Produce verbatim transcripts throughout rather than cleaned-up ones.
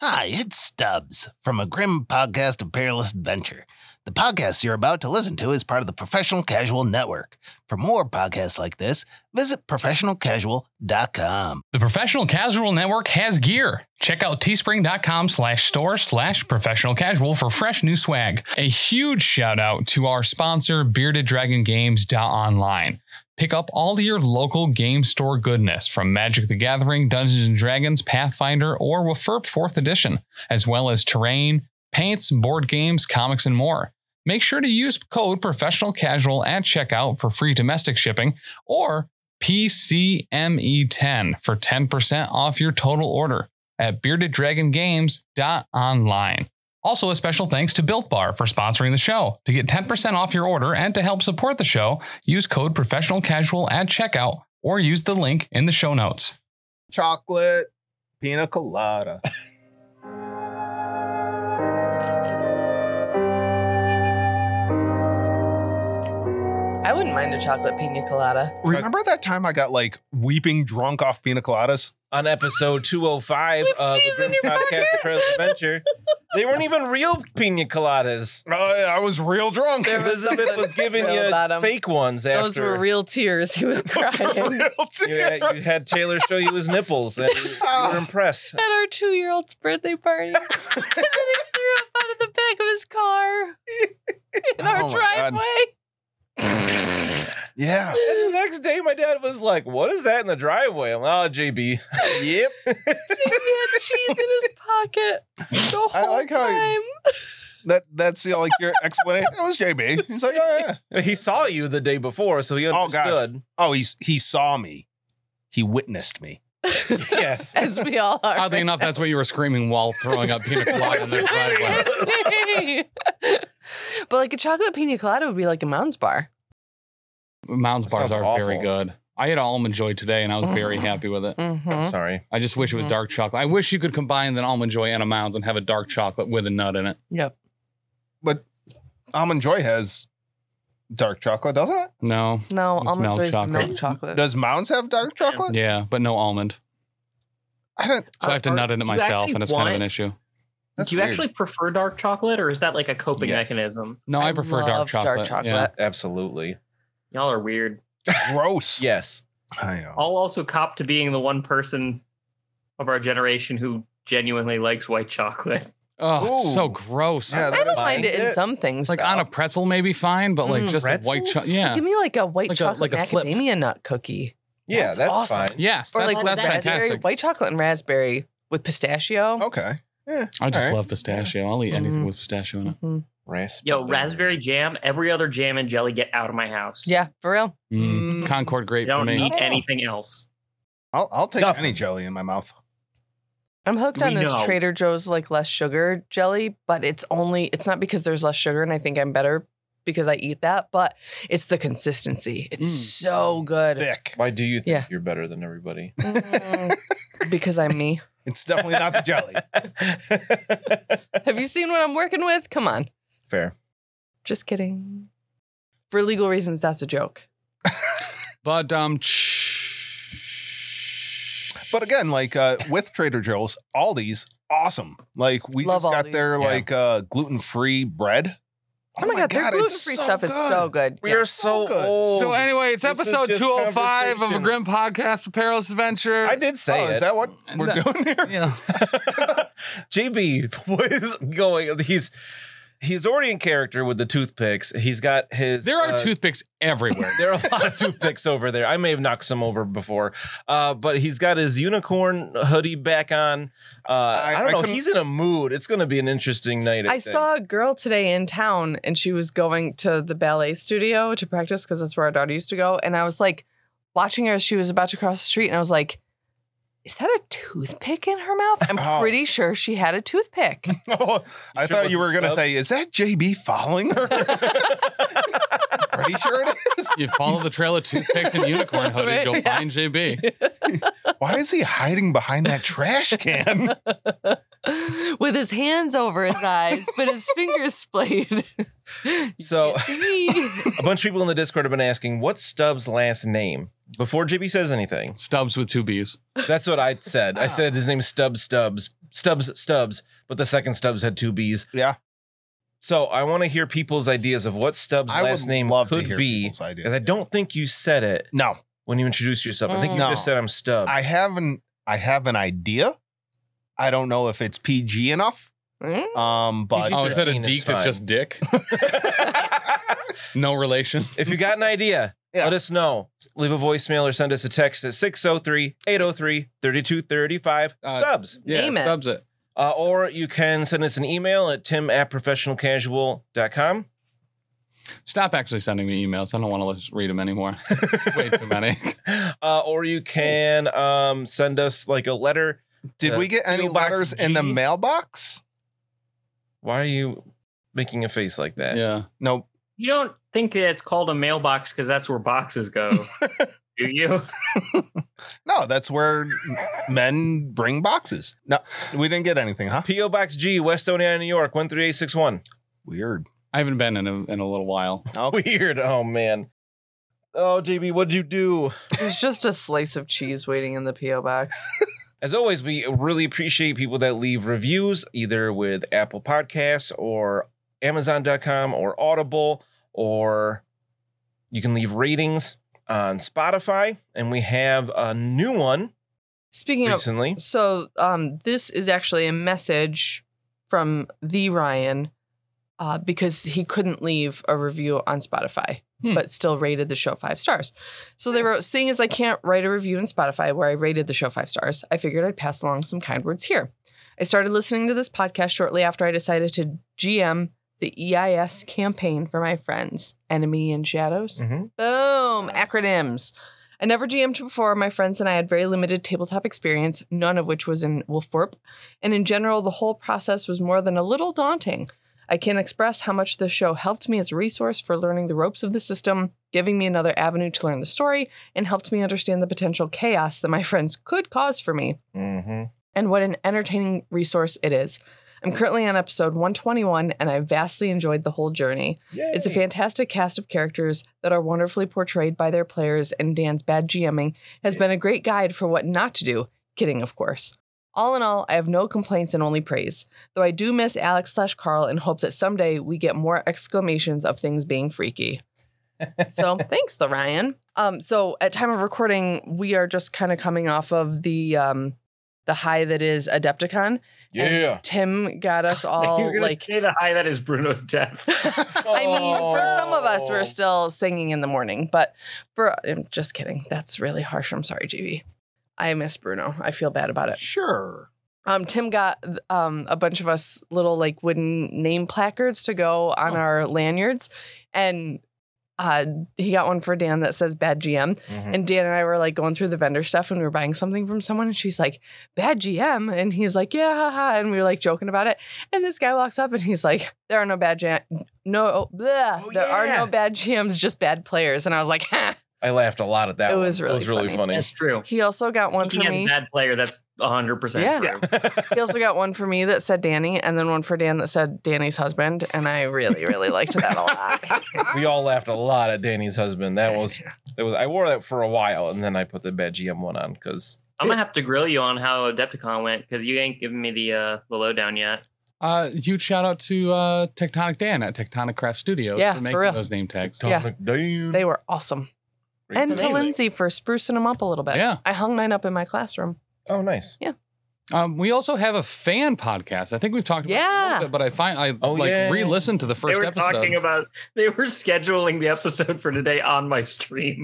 Hi, it's Stubbs from a grim podcast of perilous adventure. The podcast you're about to listen to is part of the Professional Casual Network. For more podcasts like this, visit professional casual dot com. The Professional Casual Network has gear. Check out teespring.com slash store slash professional casual for fresh new swag. A huge shout out to our sponsor, bearded dragon games dot online. Pick up all your local game store goodness from Magic the Gathering, Dungeons and Dragons, Pathfinder, or W F R P fourth Edition, as well as terrain, paints, board games, comics, and more. Make sure to use code Professional Casual at checkout for free domestic shipping or P C M E ten for ten percent off your total order at bearded dragon games dot online. Also, a special thanks to Built Bar for sponsoring the show. To get ten percent off your order and to help support the show, use code Professional Casual at checkout or use the link in the show notes. Chocolate, pina colada. I wouldn't mind a chocolate pina colada. Remember that time I got like weeping drunk off pina coladas? On episode two oh five With of cheese the in Grim your Podcast pocket. Across Adventure, they weren't even real pina coladas. Uh, I was real drunk. There was Elizabeth something was giving real you about 'em. fake ones after. Those were real tears. He was crying. Real You had, you had Taylor show you his nipples, and you, you were impressed. At our two-year-old's birthday party. And then he threw up out of the back of his car in our Oh my God. driveway. Yeah. And the next day, my dad was like, "What is that in the driveway?" I'm like, "Oh, J B." Yep. He had cheese in his pocket the whole I like how time. you- That that's the like your explanation. It was J B. He's like, oh yeah. He saw you the day before, so he Oh, gosh. understood. Oh, he's he saw me. He witnessed me. Yes. As we all are. Oddly enough, that's what you were screaming while throwing up pina colada in their driveway. But like a chocolate pina colada would be like a Mounds bar. Mounds That bars sounds are very awful. good. I had almond joy today, and I was very happy with it. Mm-hmm. Sorry. I just wish it was Mhm. dark chocolate. I wish you could combine an almond joy and a Mounds and have a dark chocolate with a nut in it. Yep. But Almond Joy has dark chocolate, doesn't it? No, No, It's almond milk joy is chocolate. milk chocolate. Does Mounds have dark chocolate? yeah, but no almond. I don't. So I have to Are- nut in it do you myself, actually and it's kind of want an it? issue. That's Do you weird. actually prefer dark chocolate, or is that like a coping Yes. mechanism? No, I, prefer dark love chocolate. Dark chocolate. Yeah. Absolutely. Y'all are weird. gross? Yes. I know. I'll also cop to being the one person of our generation who genuinely likes white chocolate. Oh, it's so Ooh. gross. Yeah, I don't mind Mind it in it. some things. Like though. on a pretzel, maybe fine, but like Mm. just a white Pretzel? chocolate. Yeah. Give me like a white Like a- chocolate like a flip. macadamia nut cookie. Yeah, That's that's, awesome. fine. Yes, Or that's, like that's raspberry, fantastic. white chocolate and raspberry with pistachio. Okay. Yeah. I just all right. love pistachio. I'll eat anything Mhm. with pistachio in it. Mhm. Raspberry. Yo, raspberry jam, every other jam and jelly, get out of my house. Yeah, for real. Mm. Mm. Concord grape You for don't me. need Oh. anything else. I'll I'll take Nothing. any jelly in my mouth. I'm hooked We on this know. Trader Joe's like less sugar jelly, but it's only it's not because there's less sugar and I think I'm better because I eat that, but it's the consistency. It's Mm. so good. Thick. Why do you think Yeah. you're better than everybody? Mm, because I'm me. It's definitely not the jelly. Have you seen what I'm working with? Come on. Fair. Just kidding. For legal reasons, that's a joke. But um, But again, like uh, with Trader Joe's, Aldi's awesome. Like we Love just got Aldi's. their Yeah. like uh, gluten free bread. Oh, my god, their gluten it's free so stuff is so good. We Yeah. are so, so good. old. so anyway, it's This is episode just two oh five of a conversations. Grim Podcast for Perilous Adventure. I did say Oh, it. is that what we're No. doing here? Yeah. J B, what is going? He's he's already in character with the toothpicks. He's got his. There are uh, toothpicks everywhere. There are a lot of toothpicks over there. I may have knocked some over before, uh, but he's got his unicorn hoodie back on. Uh, I, I- don't I know. couldn't- He's in a mood. It's going to be an interesting night. I think. saw a girl today in town and she was going to the ballet studio to practice because that's where our daughter used to go. And I was like watching her as she was about to cross the street and I was like, is that a toothpick in her mouth? I'm Oh. pretty sure she had a toothpick. Oh, I sure it thought you were wasn't going to say, Stubbs? is that J B following her? Pretty sure it is. You follow the trail of toothpicks and unicorn hoodies, Right, you'll yeah. find J B. Why is he hiding behind that trash can? With his hands over his eyes, but his fingers splayed. So Me. a bunch of people in the Discord have been asking, what's Stubbs' last name? Before J B says anything. Stubbs with two B's. That's what I said. I said his name is Stubbs Stubbs, Stubbs Stubbs, but the second Stubbs had two B's. Yeah. So I want to hear people's ideas of what Stubbs' I last would name love to could hear be. people's ideas. Because I don't think you said it No, when you introduced yourself. I think you No. just said I'm Stubbs. I haven't. I have an idea. I don't know if it's P G enough. Mm? Um, but P G Oh, instead of It's Deke, fine. it's just Dick. No relation. If you got an idea, Yeah. let us know. Leave a voicemail or send us a text at six oh three, eight oh three, three two three five. Uh, Stubbs. Yeah, Name it. Stubbs it. Uh, or you can send us an email at tim at professional casual dot com. Stop actually sending me emails. I don't want to read them anymore. Way too many. Uh, or you can um, send us like a letter. did Uh, we get any P O Box letters in the G. mailbox? Why are you making a face like that? Yeah. Nope. You don't think that it's called a mailbox because that's where boxes go, do you? No, that's where men bring boxes. No, we didn't get anything, huh? P O Box G, West Oneida, New York, one three eight six one. Weird. I haven't been in a, in a little while. Okay. Weird. Oh, man. Oh, J B, what'd you do? There's just a slice of cheese waiting in the P O box. As always, we really appreciate people that leave reviews either with Apple Podcasts or Amazon dot com or Audible, or you can leave ratings on Spotify. And we have a new one Speaking recently. of, so um, this is actually a message from the Ryan uh, because he couldn't leave a review on Spotify, Hmm. but still rated the show five stars. So they Nice. wrote, seeing as I can't write a review on Spotify where I rated the show five stars, I figured I'd pass along some kind words here. I started listening to this podcast shortly after I decided to G M the E I S campaign for my friends, Enemy and Shadows. Mhm. Boom, Nice. acronyms. I never G M'd before. My friends and I had very limited tabletop experience, none of which was in Wolfthorpe. And in general, the whole process was more than a little daunting. I can express how much this show helped me as a resource for learning the ropes of the system, giving me another avenue to learn the story, and helped me understand the potential chaos that my friends could cause for me, Mhm. and what an entertaining resource it is. I'm currently on episode one twenty-one, and I vastly enjoyed the whole journey. It's a Yay. fantastic cast of characters that are wonderfully portrayed by their players, and Dan's bad GMing has been a great guide for what not to do. Kidding, of course. All in all, I have no complaints and only praise, though I do miss Alex slash Carl and hope that someday we get more exclamations of things being freaky. So thanks, the Ryan. Um, so at time of recording, we are just kind of coming off of the um, the high that is Adepticon. Yeah. And Tim got us You're all gonna like. say the high that is Bruno's death. I mean, for some of us, Oh. we're still singing in the morning, but for I'm just kidding. That's really harsh. I'm sorry, J B. I miss Bruno. I feel bad about it. Sure. Um, Tim got um a bunch of us little like wooden name placards to go on Oh. our lanyards, and uh, he got one for Dan that says "Bad G M." Mhm. And Dan and I were like going through the vendor stuff and we were buying something from someone, and she's like, "Bad G M," and he's like, "Yeah," haha," and we were like joking about it. And this guy walks up and he's like, "There are no bad G M, no, bleh, Oh, there are yeah. no bad G Ms, just bad players." And I was like, "Ha!" I laughed a lot at that It one. was really it was really funny. funny. That's true. He also got one for He has me. a bad player. That's one hundred percent Yeah. true. He also got one for me that said Danny, and then one for Dan that said Danny's husband, and I really, really liked that a lot. We all laughed a lot at Danny's husband. That was that was I wore that for a while, and then I put the bad G M one on because I'm gonna have to grill you on how Adepticon went because you ain't giving me the uh, the lowdown yet. Uh, huge shout out to uh, Tectonic Dan at Tectonic Craft Studios Yeah, for for making real. those name tags. Yeah. Damn. They were awesome. Great. And to amazing. Lindsay for sprucing them up a little bit. Yeah. I hung mine up in my classroom. Oh, nice. Um, we also have a fan podcast. I think we've talked about it a Yeah. little bit, but I find I Oh, like yeah. re-listened to the They first were episode. talking about they were scheduling the episode for today on my stream.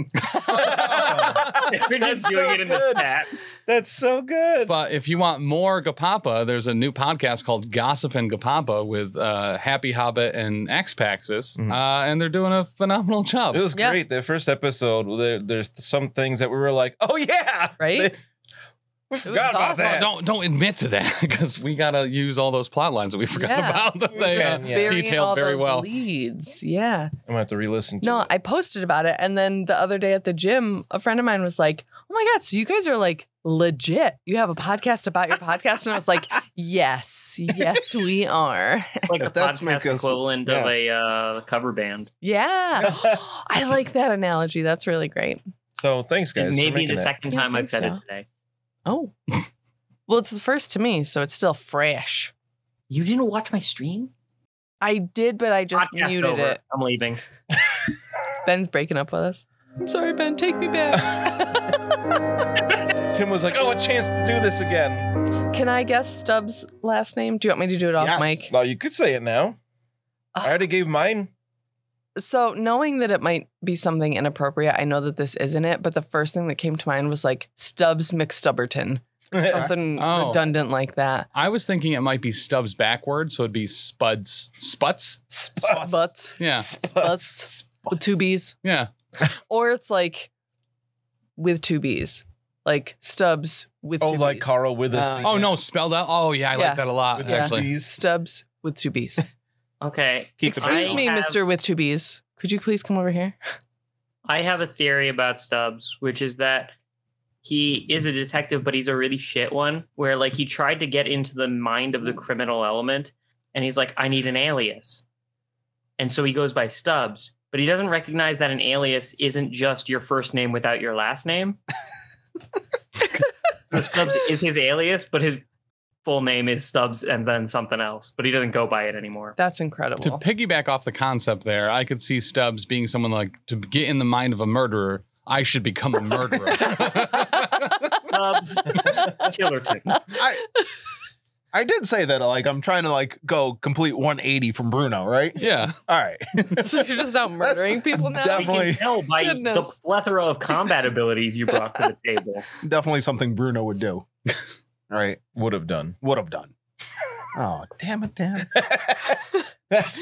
They were That's just doing so it in the good. chat. That's so good. But if you want more Gapapa, there's a new podcast called Gossipin' Gapapa with uh, Happy Hobbit and X-Paxis, Mhm. uh, and they're doing a phenomenal job. It was Yeah. great. The first episode, there, there's some things that we were like, oh, yeah. Right? we forgot about awesome. that. Don't don't admit to that because we gotta use all those plot lines that we forgot Yeah. about that We they uh, can, yeah. Burying detailed all very those well. leads. Yeah. I'm going to have to re-listen to No, it. I posted about it. And then the other day at the gym, a friend of mine was like, "Oh my God, so you guys are like legit. You have a podcast about your podcast?" And I was like, "Yes, yes, we are." Like the If that's make podcast us- equivalent of a uh, cover band. Yeah. I like that analogy. That's really great. So thanks, guys. It for may be making the that. second Yeah, I time I've think said so. it today. Oh, Well, it's the first to me, so it's still fresh. You didn't watch my stream? I did, but I just Podcast muted over. it. I'm leaving. Ben's breaking up with us. I'm sorry, Ben. Take me back. Tim was like, oh, a chance to do this again. Can I guess Stubbs' last name? Do you want me to do it off Yes. mic? Well, you could say it now. I already gave mine. So knowing that it might be something inappropriate, I know that this isn't it, but the first thing that came to mind was like Stubbs McStubberton. Something Oh. redundant like that. I was thinking it might be Stubbs backwards, so it'd be Spuds. Sputs? Sputs. Butts. Yeah. Butts. With two B's. Yeah. Or it's like with two B's. Like Stubbs with Oh, two like B's. Carl with a Uh, C. Oh, no, spelled out. Oh, yeah, I Yeah. like that a lot, With Yeah. actually. B's. Stubbs with two B's. Okay. Keep the Excuse I me, have- Mister with two B's. Could you please come over here? I have a theory about Stubbs, which is that he is a detective, but he's a really shit one, where like he tried to get into the mind of the criminal element, and he's like, I need an alias. And so he goes by Stubbs, but he doesn't recognize that an alias isn't just your first name without your last name. So Stubbs is his alias, but his full name is Stubbs and then something else, but he doesn't go by it anymore. That's To incredible. piggyback off the concept there, I could see Stubbs being someone like, to get in the mind of a murderer, I should become a murderer. Stubbs Killerton. I I did say that like I'm trying to like go complete one eighty from Bruno, right? Yeah. All right. So you're just out murdering people now? We definitely- can tell by the Goodness. plethora of combat abilities you brought to the table. Definitely something Bruno would do. All right. Would have done. Would have done. Oh, damn it, Dan. That's-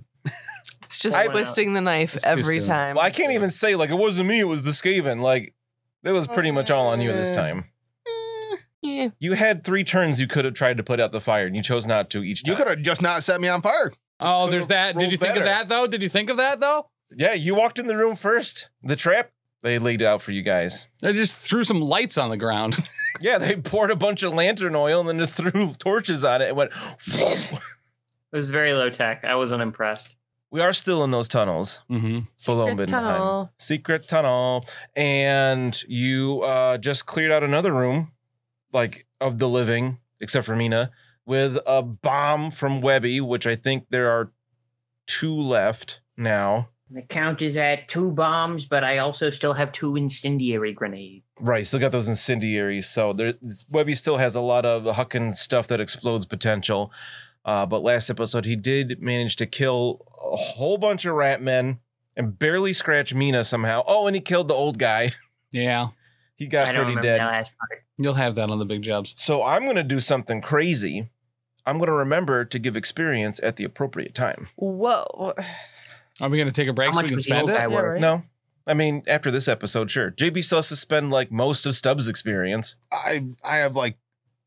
It's just I- twisting the knife It's too every soon. time. well, I can't even say like it wasn't me, it was the Skaven. Like that was pretty much all on you this time. Yeah. You had three turns you could have tried to put out the fire, and you chose not to each time. You could have just not set me on fire. Oh, Could've there's that. Did rolled you think better. of that, though? Did you think of that, though? Yeah, you walked in the room first. The trap they laid out for you guys. I just threw some lights on the ground. Yeah, they poured a bunch of lantern oil and then just threw torches on it and went. It was very low tech. I wasn't impressed. We are still in those tunnels. Mm-hmm. Full Secret tunnel. Secret tunnel. And you uh, just cleared out another room, like of the living, except for Mina, with a bomb from Webby, which I think there are two left now. The count is at two bombs, but I also still have two incendiary grenades. Right, still got those incendiaries. So there, Webby still has a lot of hucking stuff that explodes potential. Uh, but last episode, he did manage to kill a whole bunch of rat men and barely scratch Mina somehow. Oh, and he killed the old guy. Yeah. He got I don't pretty remember dead. that last part. You'll have that on the big jobs. So I'm going to do something crazy. I'm going to remember to give experience at the appropriate time. Whoa. Are we going to take a break How so we much can was the spend old it? guy Yeah, worth? right. No, I mean, after this episode, sure. J B still has to spend like most of Stubbs' experience. I I have like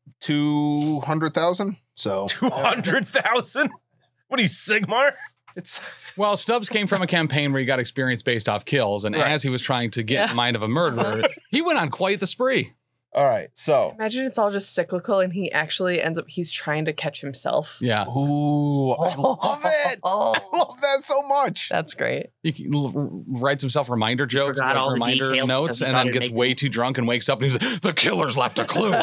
two hundred thousand. So two hundred thousand? What are you, Sigmar? it's Well, Stubbs came from a campaign where he got experience based off kills, and Right. as he was trying to get Yeah. in the mind of a murderer, he went on quite the spree. All right, so Imagine it's all just cyclical and he actually ends up, he's trying to catch himself. Yeah. ooh, I love it. Oh, I love that so much. that's great. He can- l- writes himself reminder jokes, forgot like all the reminder details notes, because he and thought then it'd gets make way him- too drunk and wakes up and he's like, the killer's left a clue.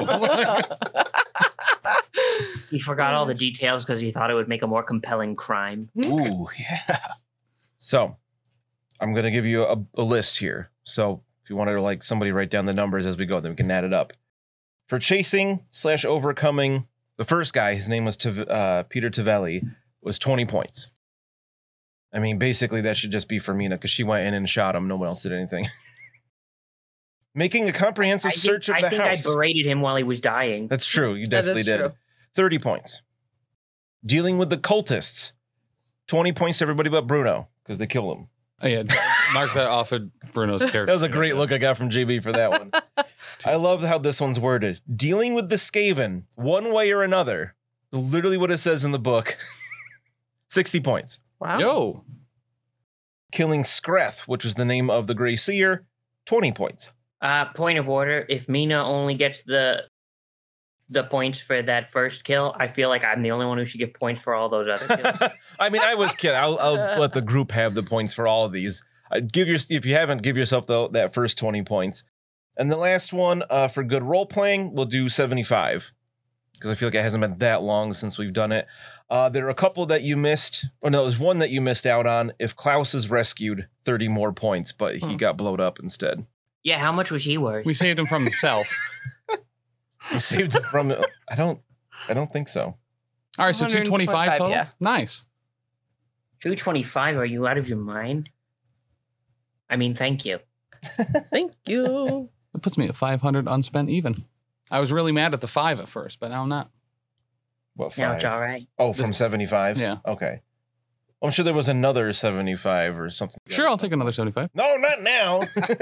He forgot all the details because he thought it would make a more compelling crime. Ooh, yeah. so I'm gonna give you a, a list here. So if you wanted to like somebody write down the numbers as we go, then we can add it up. For chasing slash overcoming, the first guy, his name was Tav- uh, Peter Tavelli, was twenty points. I mean, basically that should just be for Mina because she went in and shot him. No one else did anything. Making a comprehensive I think, search of I the think house. I berated him while he was dying. That's true. You That is definitely did. true. thirty points. Dealing with the cultists. twenty points to everybody but Bruno because they killed him. Oh, yeah, mark that off of Bruno's character. That was a great look I got from J B for that one. I love how this one's worded. Dealing with the Skaven, one way or another. Literally what it says in the book. sixty points. Wow. Yo, Killing Skreth, which was the name of the Grey Seer, twenty points. Uh, point of order: if Mina only gets the the points for that first kill, I feel like I'm the only one who should get points for all those other kills. I mean, I was kidding. I'll, I'll let the group have the points for all of these. Uh, give your if you haven't, give yourself the, that first twenty points. And the last one uh, for good role playing, we'll do seventy-five. because I feel like it hasn't been that long since we've done it. Uh, there are a couple that you missed. Oh, no, there's one that you missed out on. If Klaus is rescued, thirty more points, but he Hmm. got blowed up instead. Yeah, how much was he worth? We saved him from himself. You saved it from it. I don't, I don't think so. All right, so two twenty-five total? yeah. Nice. two twenty-five, are you out of your mind? I mean, thank you. Thank you. That puts me at five hundred unspent even. I was really mad at the five at first, but now I'm not. What, Now five? it's all right. Oh, from seventy-five? Yeah. Okay. I'm sure there was another seventy-five or something. Sure, I'll take another seventy-five. No, not now.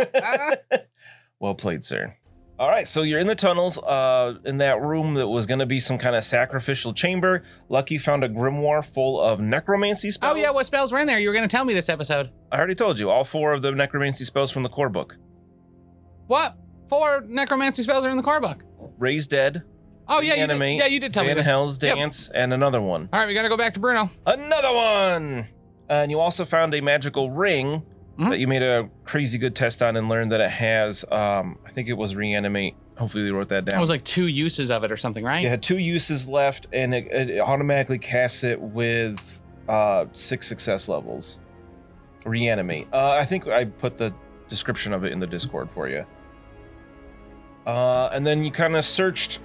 Well played, sir. All right, so you're in the tunnels, uh, in that room that was going to be some kind of sacrificial chamber. Lucky found a grimoire full of necromancy spells. Oh, yeah, what spells were in there? You were going to tell me this episode. I already told you, all four of the necromancy spells from the core book. What? Four necromancy spells are in the core book. Raise Dead, Oh, yeah, you did, Reanimate, yeah, you did tell me Van this. Hell's Yep. Dance, and another one. All right, we got to go back to Bruno. Another one! And you also found a magical ring Mhm. that you made a crazy good test on and learned that it has, um, I think it was Reanimate. Hopefully you wrote that down. That was like two uses of it or something, right? You had two uses left, and it, it automatically casts it with uh, six success levels. Reanimate. Uh, I think I put the description of it in the Discord for you. Uh, and then you kind of searched.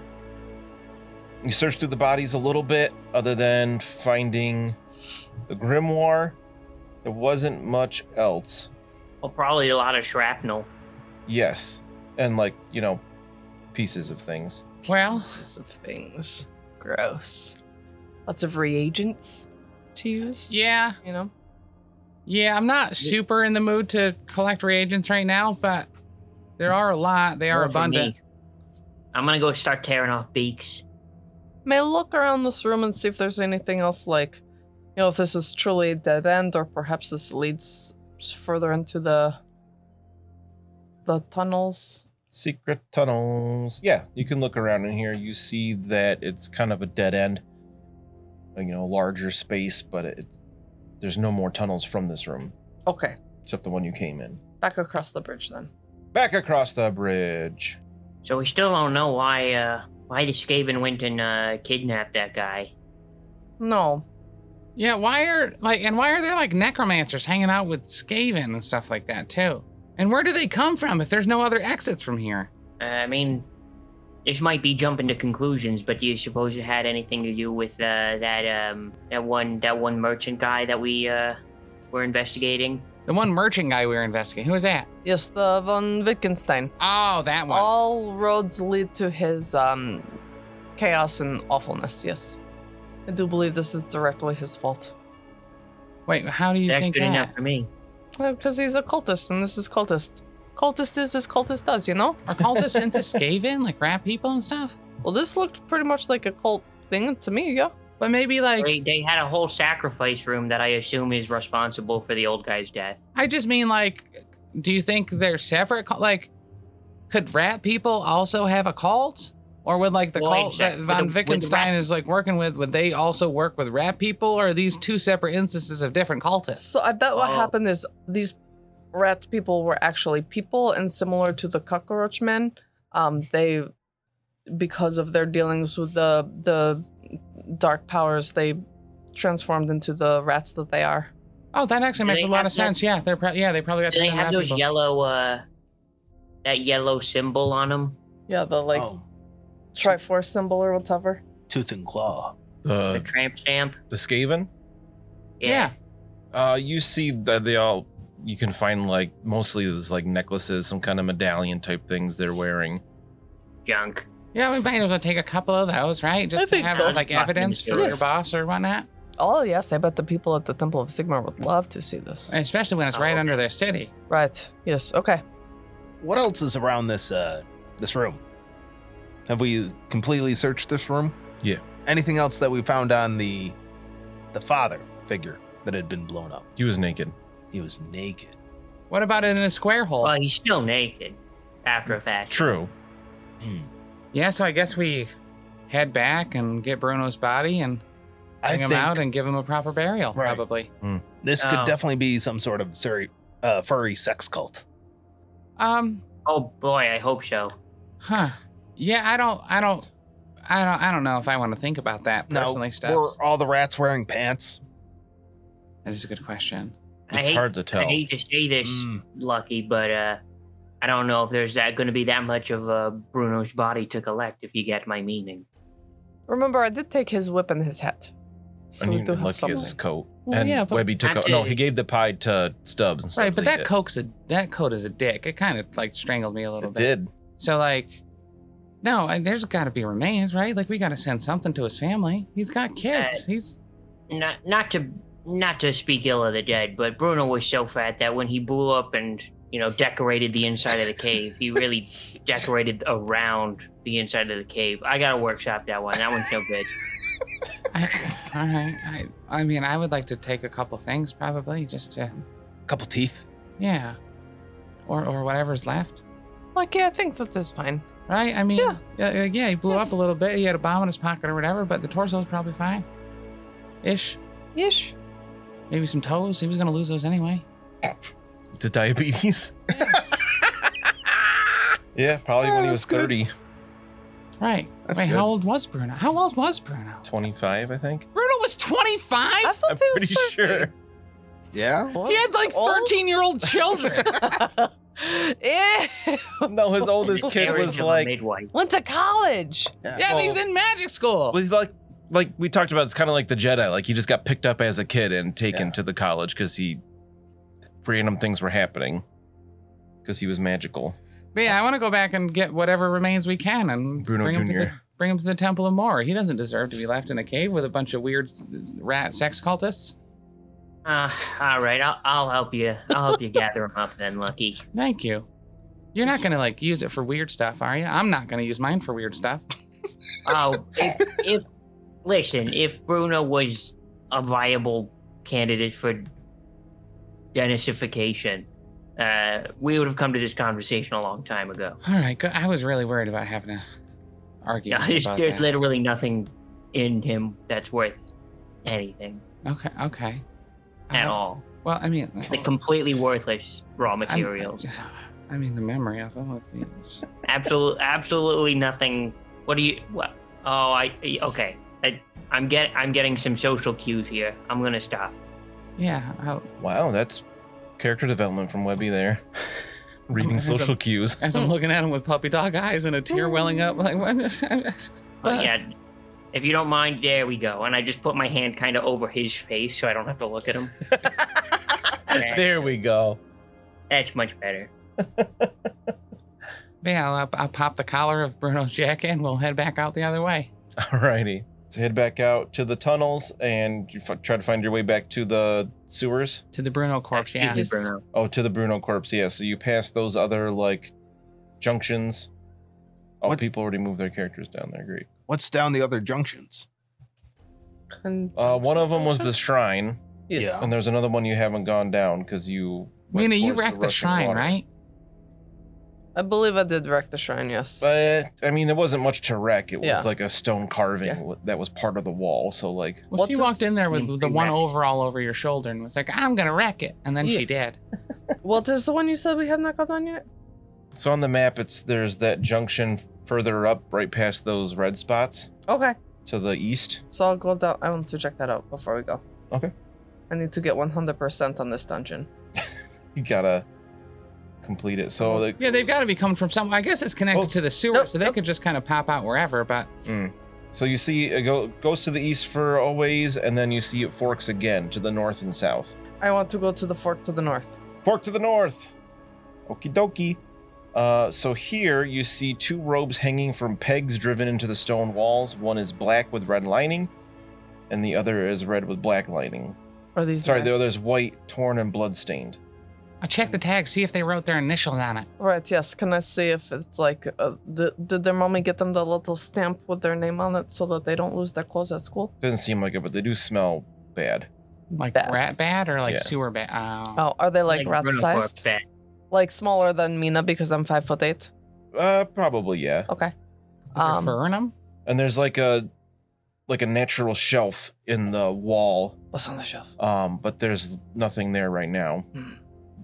You searched through the bodies a little bit, other than finding the grimoire. There wasn't much else. Well, probably a lot of shrapnel. Yes, and like you know, pieces of things. Well, Pieces of things. Gross. Lots of reagents to use. yeah. You know? Yeah, I'm not super in the mood to collect reagents right now, but there are a lot. They are More for abundant. me. I'm gonna go start tearing off beaks. May I look around this room and see if there's anything else like, you know, if this is truly a dead end or perhaps this leads further into the the tunnels. Secret tunnels. Yeah, you can look around in here. You see that it's kind of a dead end. You know, larger space, but it, there's no more tunnels from this room Okay, except the one you came in. back across the bridge then. Back across the bridge. So we still don't know why uh why the Skaven went and uh kidnapped that guy. No. Yeah, why are like and why are there like necromancers hanging out with Skaven and stuff like that too? And where do they come from if there's no other exits from here? Uh, I mean, this might be jumping to conclusions, but do you suppose it had anything to do with uh, that um that one that one merchant guy that we uh were investigating? The one merchant guy we were investigating. Who was that? Yes, the von Wittgenstein. Oh, that one. All roads lead to his um chaos and awfulness, yes. I do believe this is directly his fault. Wait, how do you That's think good that? enough for me. Because he's a cultist and this is cultist. Cultist is as cultist does, you know? Are cultists into Skaven, like rat people and stuff? Well, this looked pretty much like a cult thing to me, yeah. But maybe like They, they had a whole sacrifice room that I assume is responsible for the old guy's death. I just mean like, do you think they're separate? cul- Like, could rat people also have a cult? Or would like the Well, wait a cult sec. that With von the- with the Wittgenstein rat- is like working with, would they also work with rat people? Or are these two separate instances of different cultists? So I bet what Oh. happened is these rat people were actually people, and similar to the cockroach men, um, they, because of their dealings with the the dark powers, they transformed into the rats that they are. Oh, that actually Do makes they a lot have of sense. Yeah, they're pro- yeah, they probably got Do the they same have rat those people. yellow, uh, that yellow symbol on them? Yeah, the like oh, Triforce symbol or whatever. tooth and claw. The The tramp stamp? the Skaven. Yeah. Uh, you see that they all. You can find like mostly this like necklaces, some kind of medallion type things they're wearing. Junk. Yeah, we might as well take a couple of those, right? Just I think to have so. like Nothing evidence to for it. your boss or whatnot. Oh yes, I bet the people at the Temple of Sigmar would love to see this. Especially when it's Oh, right okay. under their city. Right. Yes. Okay. What else is around this uh this room? Have we completely searched this room? Yeah. Anything else that we found on the the father figure that had been blown up? He was naked. He was naked. What about in a square hole? Well, he's still naked after a fashion. True. Hmm. Yeah, so I guess we head back and get Bruno's body and I bring think him out and give him a proper burial, Right. probably. this could Oh. definitely be some sort of furry, uh, furry sex cult. Um, Oh boy, I hope so. huh. Yeah, I don't, I don't, I don't. I don't know if I want to think about that personally. No, Stubbs. were all the rats wearing pants? That is a good question. I It's hate- hard to tell. I hate to say this, Mm. Lucky, but uh, I don't know if there's that going to be that much of uh, Bruno's body to collect, if you get my meaning. Remember, I did take his whip and his hat. So And we you do have look something. his coat. Well, and yeah, but- Webby took. Not A, no, to- he gave the pie to Stubbs. And Right, Stubbs but ate that it. coke's a that coat is a dick. It kind of like strangled me a little It bit. did. So like, no, I, there's got to be remains, right? Like we got to send something to his family. He's got kids. He's Not, not to, not to speak ill of the dead, but Bruno was so fat that when he blew up and you know decorated the inside of the cave, he really decorated around the inside of the cave. I gotta workshop that one. That one's no good. I, all right. I I mean, I would like to take a couple things probably just to Couple teeth. yeah, or or whatever's left. Like, yeah, I think that is fine. Right? I mean, Yeah. yeah, yeah, he blew Yes. up a little bit. He had a bomb in his pocket or whatever, but the torso's probably fine. Ish. Ish. Maybe some toes. He was going to lose those anyway. The diabetes. Yeah, probably Oh, when he that's was good. thirty. Right. That's Wait, good. how old was Bruno? How old was Bruno? twenty-five, I think. Bruno was twenty-five? I thought I'm he was pretty thirty. sure. Yeah? He had like Old? thirteen-year-old children. Ew. No, his oldest kid Marriage was of a like, midwife. Went to college. yeah, Well- he's in magic school. was like, like we talked about. It's kind of like the Jedi. Like he just got picked up as a kid and taken Yeah. to the college because he random things were happening because he was magical. But yeah, I want to go back and get whatever remains we can and Bruno bring him, to the, Junior bring him to the Temple of Mor. He doesn't deserve to be left in a cave with a bunch of weird rat sex cultists. Uh, all right, I'll, I'll help you. I'll help you gather them up then, Lucky. Thank you. You're not going to like use it for weird stuff, are you? I'm not going to use mine for weird stuff. Oh, if, if listen, if Bruno was a viable candidate for densification, uh, we would have come to this conversation a long time ago. All right, good. I was really worried about having to argue No, there's, about there's that. literally nothing in him that's worth anything Okay, okay. at Uh, all. Well, I mean, Like completely worthless raw I'm- materials. I mean, the memory of them. with these- Absolutely, absolutely nothing. What do you? What? Oh, I. Okay. I, I'm get. I'm getting some social cues here. I'm gonna stop. Yeah. I, Wow, that's character development from Webby there. Reading As a- social cues. as I'm looking at him with puppy dog eyes and a tear welling up, like what? Is, But but yeah, if you don't mind, there we go. And I just put my hand kind of over his face so I don't have to look at him. There we go. That's much better. yeah, I'll, I'll pop the collar of Bruno's jacket and we'll head back out the other way. Alrighty. So head back out to the tunnels and you f- try to find your way back to the sewers. To the Bruno corpse, yeah. Excuse me, Bruno. Oh, to the Bruno corpse, yeah. So you pass those other like junctions. Oh, What- people already moved their characters down there. Great. What's down the other junctions? And Uh, one of them was the shrine, yes. Yeah. and there's another one you haven't gone down because you. went Mina, you towards wrecked the, rushing shrine, water. right? I believe I did wreck the shrine, yes. But I mean, there wasn't much to wreck. It was Yeah. like a stone carving Yeah. w- that was part of the wall. So like, Well, What she does- walked in there with mean the one pre-wreck? overall over your shoulder and was like, I'm going to wreck it. And then Yeah. she did. What is the one you said we have not got done yet? so on the map, it's there's that junction further up, right past those red spots Okay. to the east. So I'll go down. I want to check that out before we go. Okay. I need to get one hundred percent on this dungeon. You gotta complete it. So like, Yeah, they've got to be coming from somewhere. I guess it's connected Oh. to the sewer, Nope, so they nope. could just kind of pop out wherever. But so you see it go goes to the east for a ways, and then you see it forks again to the north and south. I want to go to the fork to the north. Fork to the north. Okie dokie. Uh, so here you see two robes hanging from pegs driven into the stone walls. One is black with red lining, and the other is red with black lining. Are these Sorry, the guys? other's white, torn, and bloodstained. I'll check the tag, see if they wrote their initials on it. Right, yes. Can I see if it's like, uh, did, did their mommy get them the little stamp with their name on it so that they don't lose their clothes at school? Doesn't seem like it, but they do smell bad. Like Bad. rat bad or like Yeah. sewer bad? Oh. Oh, are they like, rat Bruno sized? Corpse Bat. Like smaller than Mina because I'm five foot eight? Uh, probably yeah. Okay. Is there Um, fur in them? And there's like a like a natural shelf in the wall, What's on the shelf? um, but there's nothing there right now. Hmm.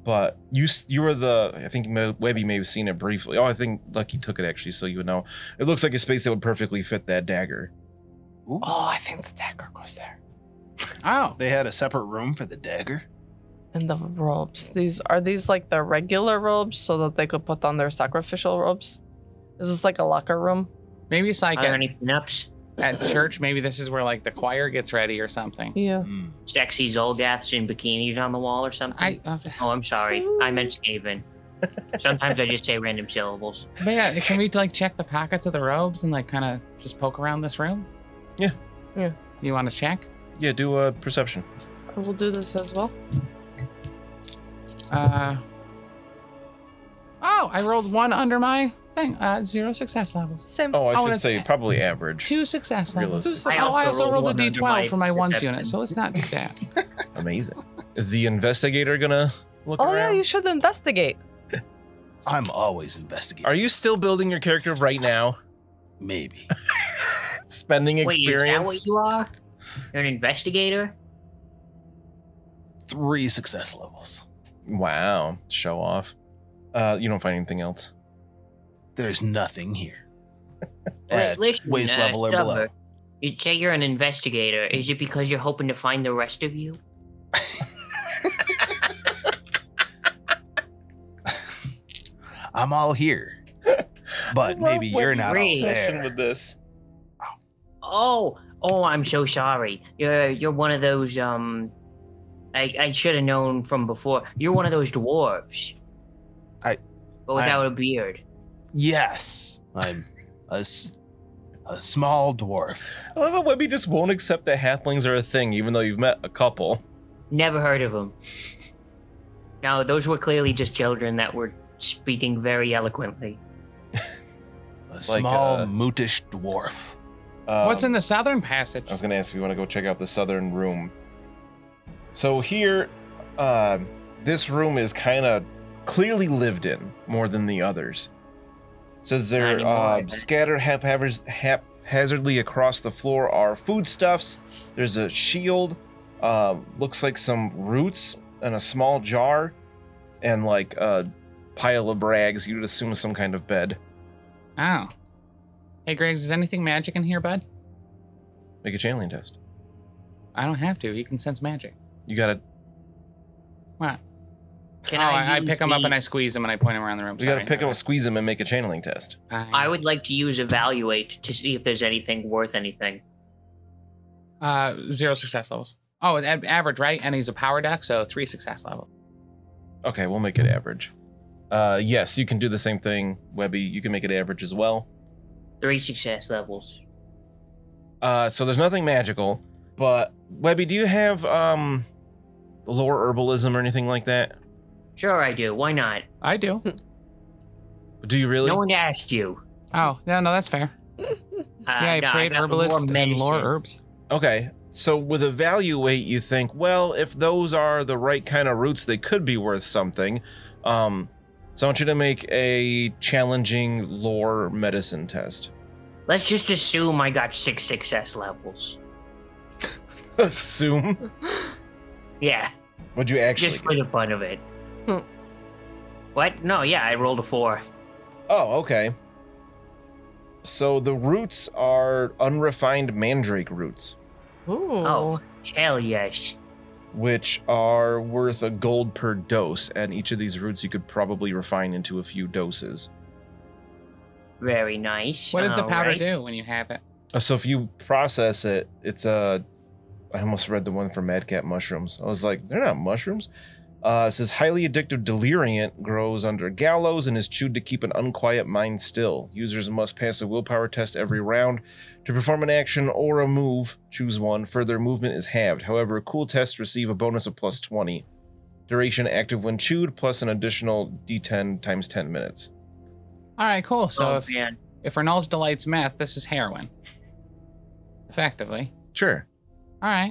but you s- you were the I think Mo- Webby may have seen it briefly. Oh, I think Lucky took it actually, so you would know. It looks like a space that would perfectly fit that dagger. Ooh. Oh, I think the dagger goes there. Oh, They had a separate room for the dagger. And the robes. These are these like the regular robes so that they could put on their sacrificial robes? Is this like a locker room? maybe it's like Are there at, any pinups? at church. Maybe this is where like the choir gets ready or something. Yeah. Mm. Sexy Zolgaths in bikinis on the wall or something? I. Uh, Oh, I'm sorry. I meant Skaven. Sometimes I just say random syllables. but yeah, can we like check the pockets of the robes and like kind of just poke around this room? Yeah. Yeah. You want to check? Yeah, do a perception. We'll do this as well. Uh. Oh, I rolled one under my thing. Uh, zero success levels. Same. Oh, I Oh, should it's- say probably average. Two success levels. Realistic. Oh, I also rolled, one a D under twelve my for my ones perception. unit, so it's not too bad. Amazing. Is the investigator gonna look Oh around? yeah, you should investigate. I'm always investigating. Are you still building your character right now? Maybe. Spending Wait, is that experience? what you are? You're an investigator? Three success levels. Wow. Show off. Uh, you don't find anything else. There's nothing here. Wait, At listen, waist uh, level or below. Stubber, you say you're an investigator. Is it because you're hoping to find the rest of you? I'm all here. But maybe you're not all Webby's there. with this. Oh, oh, I'm so sorry. You're you're one of those um I I should have known from before. You're one of those dwarves. I- But without a beard. Yes. I'm a, s- a small dwarf. I love how Webby just won't accept that halflings are a thing, even though you've met a couple. Never heard of them. Now, those were clearly just children that were speaking very eloquently. A small, uh, mootish dwarf. Um, What's in the southern passage? I was going to ask if you want to go check out the southern room. So here, uh, this room is kind of clearly lived in more than the others. It says Not they're anymore, uh, I bet. scattered haphaz- haphazardly across the floor are foodstuffs. There's a shield, uh, looks like some roots in a small jar, and like a pile of rags. You'd assume some kind of bed. Oh. Hey, Griggs, is anything magic in here, bud? Make a channeling test. I don't have to. You can sense magic. You gotta, What? Can oh, I, I, I use pick him up the- and I squeeze him and I point him around the room. you gotta Sorry. pick him up, squeeze him, and make a channeling test. Fine. I would like to use evaluate to see if there's anything worth anything. Uh, zero success levels. Oh, it's a- average, right? And he's a power deck, so three success levels. Okay, we'll make it average. Uh, yes, you can do the same thing, Webby. You can make it average as well. Three success levels. Uh, so there's nothing magical, but Webby, do you have um, lore herbalism or anything like that? Sure, I do. Why not? I do. Do you really? No one asked you. Oh, yeah, no, that's fair. Uh, yeah, I no, trade got more herbalist and lore medicine. herbs. Okay, so with evaluate, you think, well, if those are the right kind of roots, they could be worth something. Um, so I want you to make a challenging lore medicine test. Let's just assume I got six success levels. Assume. Yeah, What'd you actually just get? for the fun of it. Hmm. What? No, yeah, I rolled a four. Oh, okay. So the roots are unrefined mandrake roots, Ooh. Oh, hell yes. which are worth a gold per dose, and each of these roots you could probably refine into a few doses. Very nice. What does the All powder right. do when you have it? Uh, So if you process it, it's a. I almost read the one for Madcap mushrooms. I was like, they're not mushrooms. Uh, it says highly addictive deliriant grows under gallows and is chewed to keep an unquiet mind still. Users must pass a willpower test every round to perform an action or a move. Choose one. Further movement is halved. However, cool tests receive a bonus of plus twenty. Duration active when chewed plus an additional d ten times ten minutes. All right, cool. So Oh, if, man. if Reynolds delights meth, this is heroin. Effectively. Sure. All right.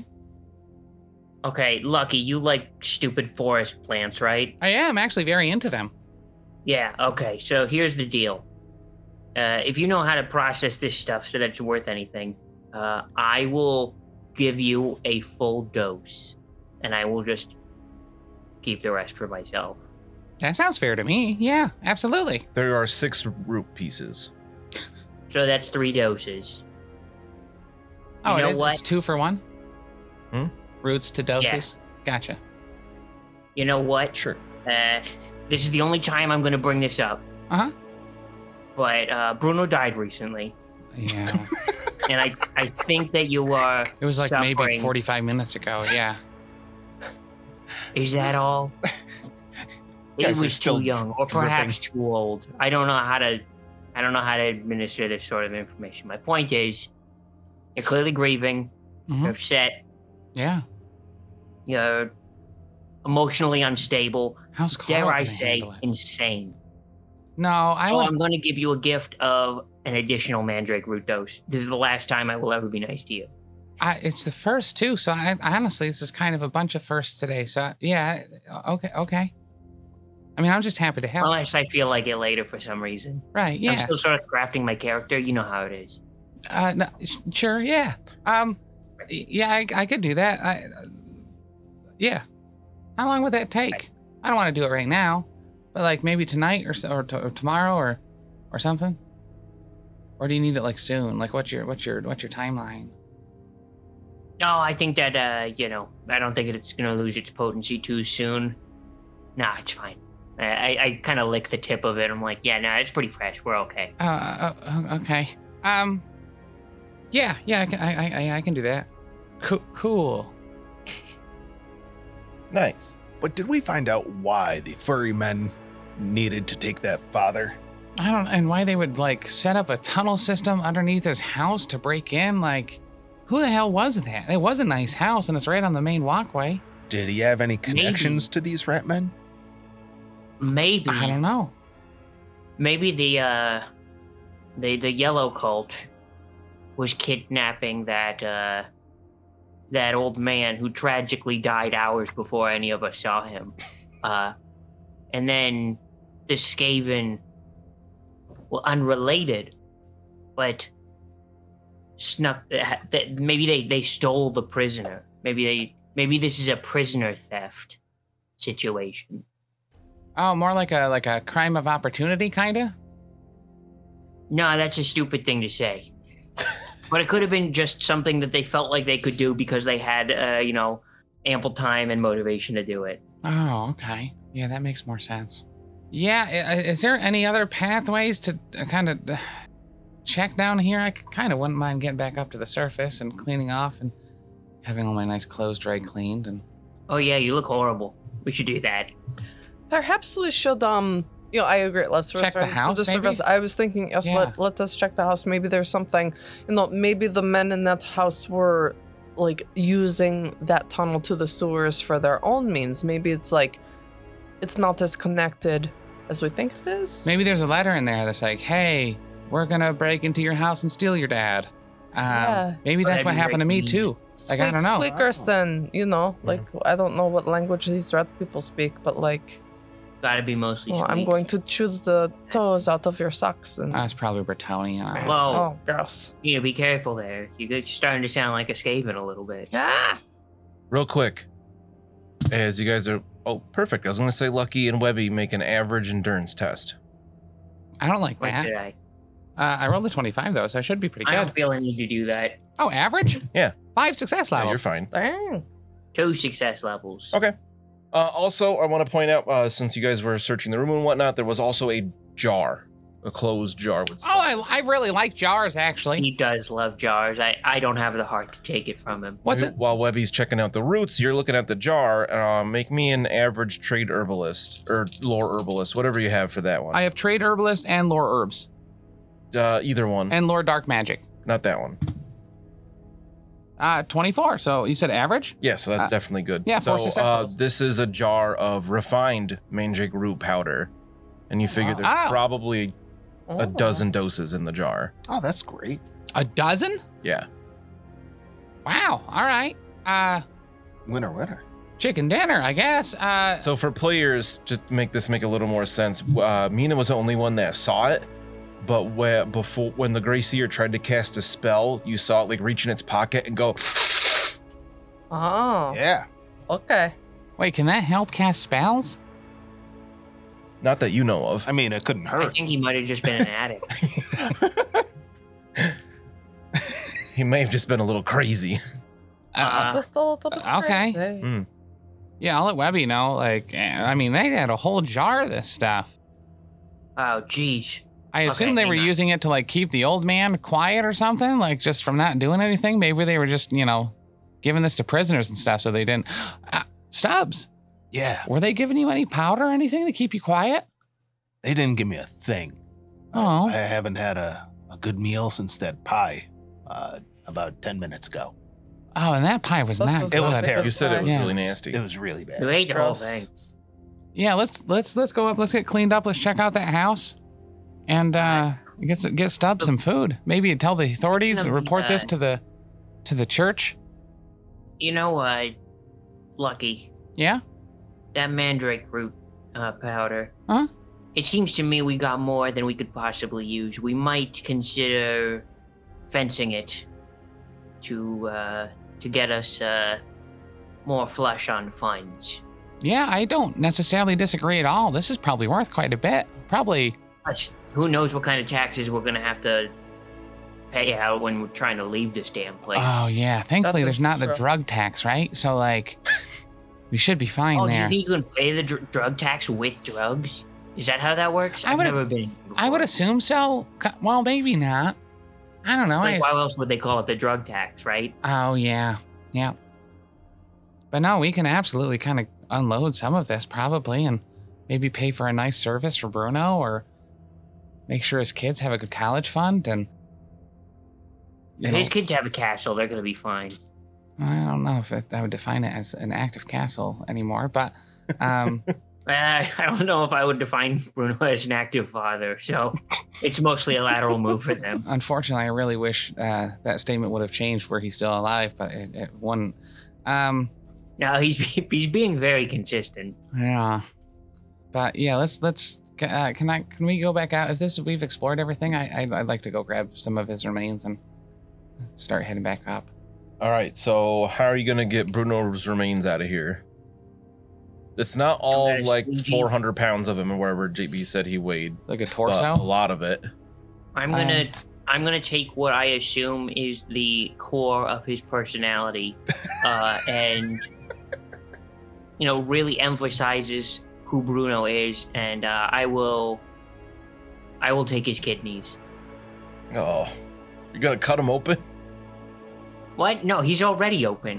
Okay, Lucky, you like stupid forest plants, right? I am actually very into them. Yeah, okay, so here's the deal. Uh, if you know how to process this stuff so that it's worth anything, uh, I will give you a full dose, and I will just keep the rest for myself. That sounds fair to me. Yeah, absolutely. There are six root pieces. So that's three doses. Oh, You it know is? what? It's two for one? Hmm? Roots to doses? Gotcha. You know what? Sure. Uh, this is the only time I'm going to bring this up. Uh-huh. But uh, Bruno died recently, Yeah. and I I think that you are. It was like maybe suffering. forty-five minutes ago. Yeah. Is that all? He Guys are was still too young, or dripping. perhaps too old. I don't know how to. I don't know how to administer this sort of information. My point is, you're clearly grieving. Mhm. You're upset. Yeah. You're emotionally unstable. How's Carl Dare I gonna say, handle it? insane. No, I So would. I'm going to give you a gift of an additional mandrake root dose. This is the last time I will ever be nice to you. I, it's the first too, so I, honestly, this is kind of a bunch of firsts today. So yeah, okay, okay. I mean, I'm just happy to help. Unless I feel like it later for some reason. Right? I'm Yeah. still sort of crafting my character. You know how it is. Uh, no, sh- sure. Yeah. Um. y- Yeah, I, I could do that. I. Uh, yeah. How long would that take? I don't want to do it right now, but like maybe tonight or so, or, t- or tomorrow or, or something. Or do you need it like soon? Like what's your what's your what's your timeline? No, I think that, uh, you know, I don't think it's going to lose its potency too soon. Nah, it's fine. I, I, I kind of lick the tip of it. I'm like, yeah, no, it's pretty fresh. We're okay. Uh, uh, uh, okay. Um. Yeah, yeah, I can, I, I, I can do that. Co- cool. Nice. But did we find out why the furry men needed to take that father? I don't, and why they would like set up a tunnel system underneath his house to break in. Like, who the hell was that? It was a nice house, and it's right on the main walkway. Did he have any connections to these rat men? Maybe. I don't know. Maybe the, uh, the, the yellow cult was kidnapping that, uh, that old man who tragically died hours before any of us saw him. Uh, and then the Skaven, well, unrelated, but snuck, that maybe they, they stole the prisoner. Maybe they, maybe this is a prisoner theft situation. Oh, more like a like a crime of opportunity, kinda. No, that's a stupid thing to say. But it could have been just something that they felt like they could do because they had, uh, you know, ample time and motivation to do it. Oh, okay. Yeah, that makes more sense. Yeah, i- i- is there any other pathways to kind of check down here? I kind of wouldn't mind getting back up to the surface and cleaning off and having all my nice clothes dry cleaned and. Oh yeah, you look horrible. We should do that. Perhaps we should, um, you know, I agree. Let's Check the return to house, the surface. maybe? I was thinking, yes, Yeah. let, let us check the house. Maybe there's something, you know, maybe the men in that house were like using that tunnel to the sewers for their own means. Maybe it's like, it's not as connected as we think it is. Maybe there's a letter in there that's like, "Hey, we're gonna break into your house and steal your dad." Um, Yeah. Maybe that's That'd what be happened to me very too. Like, I don't know. Squeakers then, you know, like, I don't know what language these rat people speak, but like, Gotta be mostly well, I'm sweet. going to chew the toes out of your socks and. That's probably Bretonian. Whoa. Oh, gross. You know, be careful there. You're starting to sound like a Skaven a little bit. Ah! Real quick, as you guys are, oh, perfect. I was going to say Lucky and Webby make an average endurance test. I don't like What that. did I? Uh, I rolled a twenty-five though, so I should be pretty I good. don't feel I need to do that. Oh, average? Yeah. Five success Yeah, levels. you're fine. Dang. Two success levels. Okay. Uh, also, I want to point out, uh, since you guys were searching the room and whatnot, there was also a jar, a closed jar with stuff. Oh, I, I really like jars actually. He does love jars. I, I don't have the heart to take it from him. What's it? While Webby's checking out the roots, you're looking at the jar. Uh, make me an average trade herbalist or lore herbalist, whatever you have for that one. I have trade herbalist and lore herbs uh, either one, and lore dark magic. not that one. Uh, twenty-four. So you said average? Yeah, so that's Uh, definitely good. yeah, so four success uh, levels. this is a jar of refined mandrake root powder, and you figure Wow. there's Oh. probably Oh. a dozen doses in the jar. Oh, that's great. A dozen? Yeah. Wow. All right. Uh, Winner, winner. chicken dinner, I guess. Uh, So for players, just to make this make a little more sense, uh, Mina was the only one that saw it. But where before, when the Grey Seer tried to cast a spell, you saw it like reach in its pocket and go. Oh. Yeah. Okay. wait, can that help cast spells? Not that you know of. I mean, it couldn't I hurt. think he might have just been an addict. He may have just been a little crazy. Uh, Just a little bit okay. crazy. Mm. yeah, I'll let Webby know. Like, eh, I mean, they had a whole jar of this stuff. Oh, geez. I Okay, assume they were hang on. using it to like keep the old man quiet or something, like just from not doing anything. Maybe they were just, you know, giving this to prisoners and stuff, so they didn't. Uh, Stubbs, Yeah, were they giving you any powder or anything to keep you quiet? they didn't give me a thing. Oh. I haven't had a, a good meal since that pie uh, about ten minutes ago. Oh, and that pie was That not was good. It was not a terrible. good You said it was pie. Yeah. really It was- nasty. It was really You bad. ate the whole Gross. thing. Yeah, let's let's let's go up. Let's get cleaned up. Let's check out that house, and uh, get s- get Stubbs some food. Maybe tell the authorities. Gonna be Report this bad. to the to the church. You know, uh, Lucky, Yeah. that mandrake root uh, powder. Huh? It seems to me we got more than we could possibly use. We might consider fencing it to uh, to get us uh, more flush on funds. Yeah, I don't necessarily disagree at all. This is probably worth quite a bit. Probably. Plus, who knows what kind of taxes we're gonna have to pay out when we're trying to leave this damn place. Oh yeah. Thankfully, That there's is not the true. drug tax, right? So like, we should be fine Oh, do you there. think you can pay the dr- drug tax with drugs? Is that how that works? I I've would've- never been. I would assume so. Co- Well, maybe not. I don't know. I Like, ass- why else would they call it the drug tax, right? Oh yeah, yeah. But no, we can absolutely kind of unload some of this probably, and maybe pay for a nice service for Bruno, or make sure his kids have a good college fund. And you If know, his kids have a castle, they're gonna be fine. I don't know if it, I would define it as an active castle anymore, but um, Uh, I don't know if I would define Bruno as an active father, so it's mostly a lateral move for them. unfortunately, I really wish uh, that statement would have changed were he still alive, but it, it wouldn't. Um, No, he's he's being very consistent. Yeah, but yeah, let's let's. Uh, can I? Can we go back out? If this we've explored everything, I I'd, I'd like to go grab some of his remains and start heading back up. All right, so how are you gonna get Bruno's remains out of here? It's not all gonna like squeegee. four hundred pounds of him or wherever J B said he weighed. Like a but a torso. lot of it. I'm Um, gonna I'm gonna take what I assume is the core of his personality, uh, and you know, really emphasizes who Bruno is, and uh, I will I will take his kidneys. Oh, you're gonna cut him open? What? No, he's already open.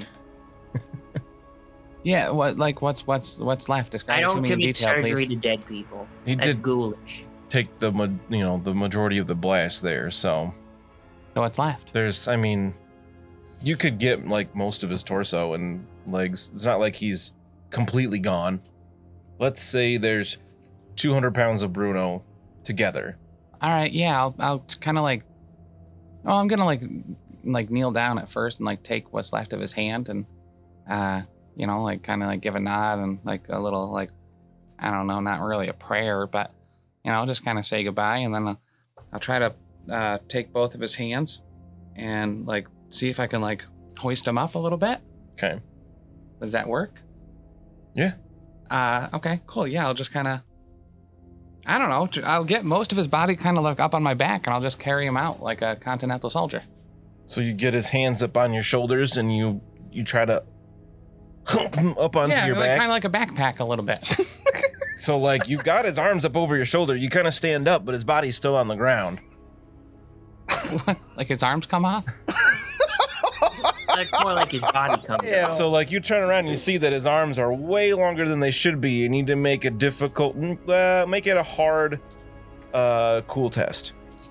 Yeah. What? Like what's what's what's left? Describe I it to don't me in commit detail, surgery please. to dead people. He That's did ghoulish. take the ma- you know the majority of the blast there, so So what's left? there's I mean, you could get like most of his torso and legs. It's not like he's completely gone. Let's say there's two hundred pounds of Bruno together. All right. Yeah. I'll I'll kind of like. Oh, I'm gonna like like kneel down at first and like take what's left of his hand and, uh, you know, like kind of like give a nod and like a little like, I don't know, not really a prayer, but you know, just kind of say goodbye, and then I'll, I'll try to uh, take both of his hands and like see if I can like hoist him up a little bit. Okay. Does that work? Yeah. Uh, okay, cool. Yeah, I'll just kind of, I don't know, tr- I'll get most of his body kind of like up on my back, and I'll just carry him out like a continental soldier. So you get his hands up on your shoulders and you you try to up onto yeah, your like, back. kind of like a backpack a little bit. So like you've got his arms up over your shoulder. You kind of stand up, but his body's still on the ground. Like his arms come off. Like more like his body comes Ew. out. So like you turn around and you see that his arms are way longer than they should be. You need to make a difficult, uh, make it a hard, uh, cool test.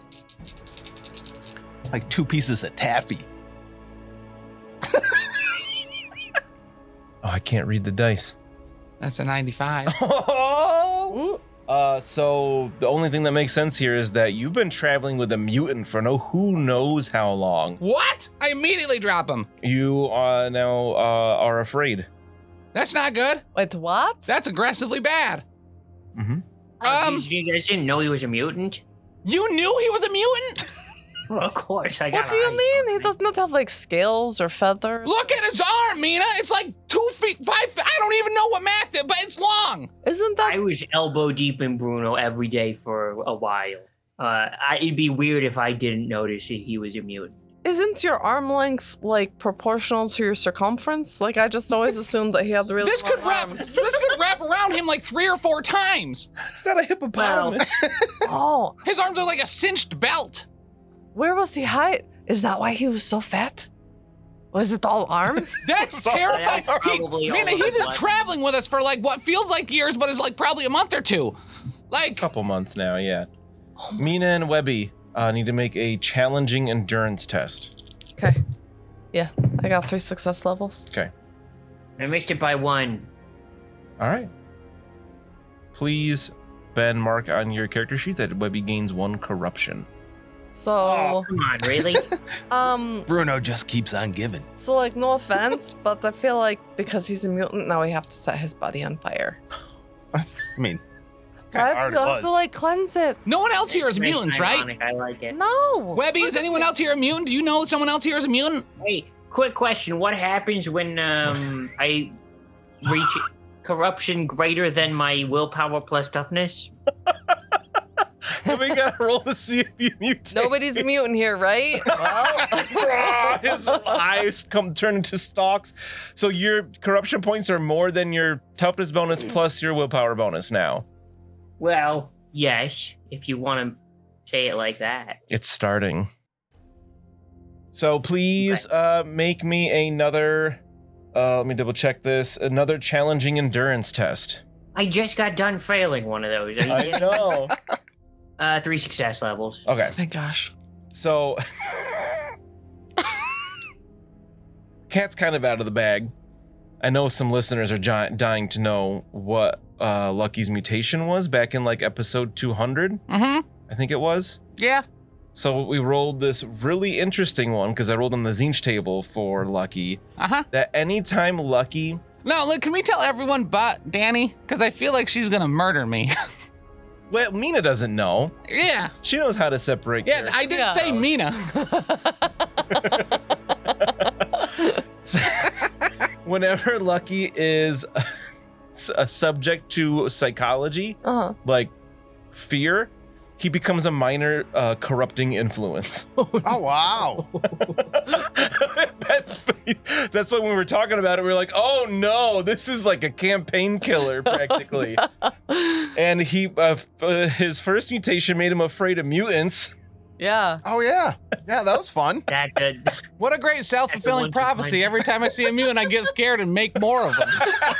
Like two pieces of taffy. Oh, I can't read the dice. That's a ninety-five. Ooh. Uh, so the only thing that makes sense here is that you've been traveling with a mutant for no who knows how long. What? I immediately drop him. You uh, now uh, are afraid. That's not good. Wait, what? That's aggressively bad. Mm-hmm. Oh, Um, you you guys didn't know he was a mutant? You knew he was a mutant? Well, of course, I got. What do you eyes mean? on He him. does not have like scales or feathers. Look at his arm, Mina. It's like two feet, five feet. I don't even know what math is, but it's long. Isn't that I was elbow deep in Bruno every day for a while. Uh, I, it'd be weird if I didn't notice if he was a mutant. isn't your arm length like proportional to your circumference? Like I just always assumed that he had really This long could wrap. arms. This could wrap around him like three or four times. Is that a hippopotamus? Oh, His arms are like a cinched belt. where was he hide? Is that why he was so fat? Was it all arms? That's Sorry, terrifying. that's probably He, all Mina, of he it was was. traveling with us for like what feels like years, but is like probably a month or two. Like, Couple months now, yeah. Mina and Webby uh, need to make a challenging endurance test. Okay. Yeah, I got three success levels. I missed it by one. All right. Please, Ben, mark on your character sheet that Webby gains one corruption. So, Oh, come on, really? um, Bruno just keeps on giving. so like, no offense, but I feel like because he's a mutant, now we have to set his body on fire. I mean, Why kinda do already you have was. to like cleanse it? no one else here is Very mutants, right? ironic, I like it. No. Webby, is anyone else here a mutant? Do you know someone else here is a mutant? Hey, quick question. What happens when um I reach corruption greater than my willpower plus toughness? We gotta roll to see if you mutate. Nobody's a mutant here, right? Well, His eyes come turn into stalks. So your corruption points are more than your toughness bonus plus your willpower bonus now. Well, yes, if you want to say it like that. It's starting. So please uh, make me another, uh, let me double check this, another challenging endurance test. I just got done failing one of those. Are you I kidding? know. Uh, three success levels. Okay, my gosh. so Cat's kind of out of the bag. I know some listeners are gi- dying to know what uh, Lucky's mutation was back in like episode two hundred, Mm-hmm. I think it was. Yeah. So we rolled this really interesting one because I rolled on the Zinch table for Lucky Uh-huh. that anytime Lucky, No, look, can we tell everyone but Danny? Because I feel like she's gonna murder me. well, Mina doesn't know. yeah. She knows how to separate. Yeah, characters. I did Yeah. say Mina. Whenever Lucky is a subject to psychology, Uh-huh. like fear, he becomes a minor uh, corrupting influence. Oh, wow. That's, that's why when we were talking about it, we were like, oh no, this is like a campaign killer practically. And he, uh, f- uh, his first mutation made him afraid of mutants. Yeah. Oh, yeah. Yeah, that was fun. That uh, What a great self-fulfilling That's the one to prophecy. find. Every time I see a mutant, I get scared and make more of them.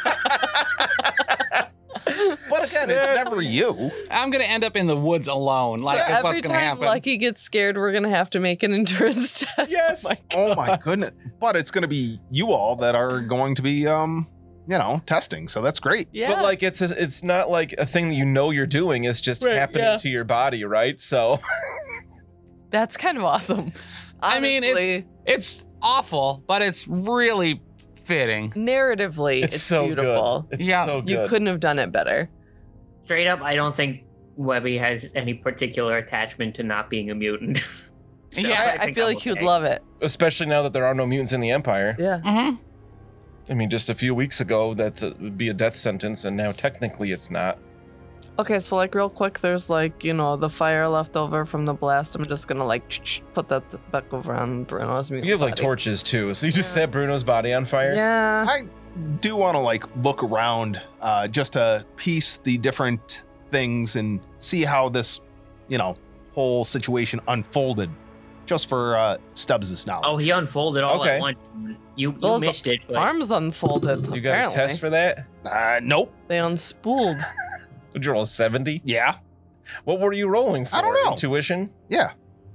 But again, it's never you. I'm gonna end up in the woods alone. Like, So that's every what's gonna time happen. Lucky gets scared, we're gonna have to make an endurance test. Yes. Oh, my goodness. But it's going to be you all that are going to be, um, you know, testing. So that's great. Yeah. But like, it's a, it's not like a thing that you know you're doing. It's just Right, happening yeah. to your body, right? So That's kind of awesome. I mean, it's- Honestly, It's awful, but it's really fitting. narratively, it's, it's, so beautiful. good. It's Yeah. so good. You couldn't have done it better. straight up, I don't think Webby has any particular attachment to not being a mutant. So Yeah, I, I think feel I'm like he would okay. love it. Especially now that there are no mutants in the Empire. Yeah. Mm-hmm. I mean, just a few weeks ago, that's a, would be a death sentence, and now technically it's not. Okay, so like real quick, there's like, you know, the fire left over from the blast. I'm just gonna like put that back over on Bruno's mutant You have like body. torches too, so you just Yeah. set Bruno's body on fire. Yeah. I do want to like look around uh, just to piece the different things and see how this, you know, whole situation unfolded, just for uh, Stubbs' knowledge. Oh, he unfolded all Okay. at once. You, you Those missed it. But Arms unfolded. You got apparently. a test for that? Uh, nope. They unspooled. Would you roll a seventy? Yeah. What were you rolling for? I don't know. Intuition? Yeah.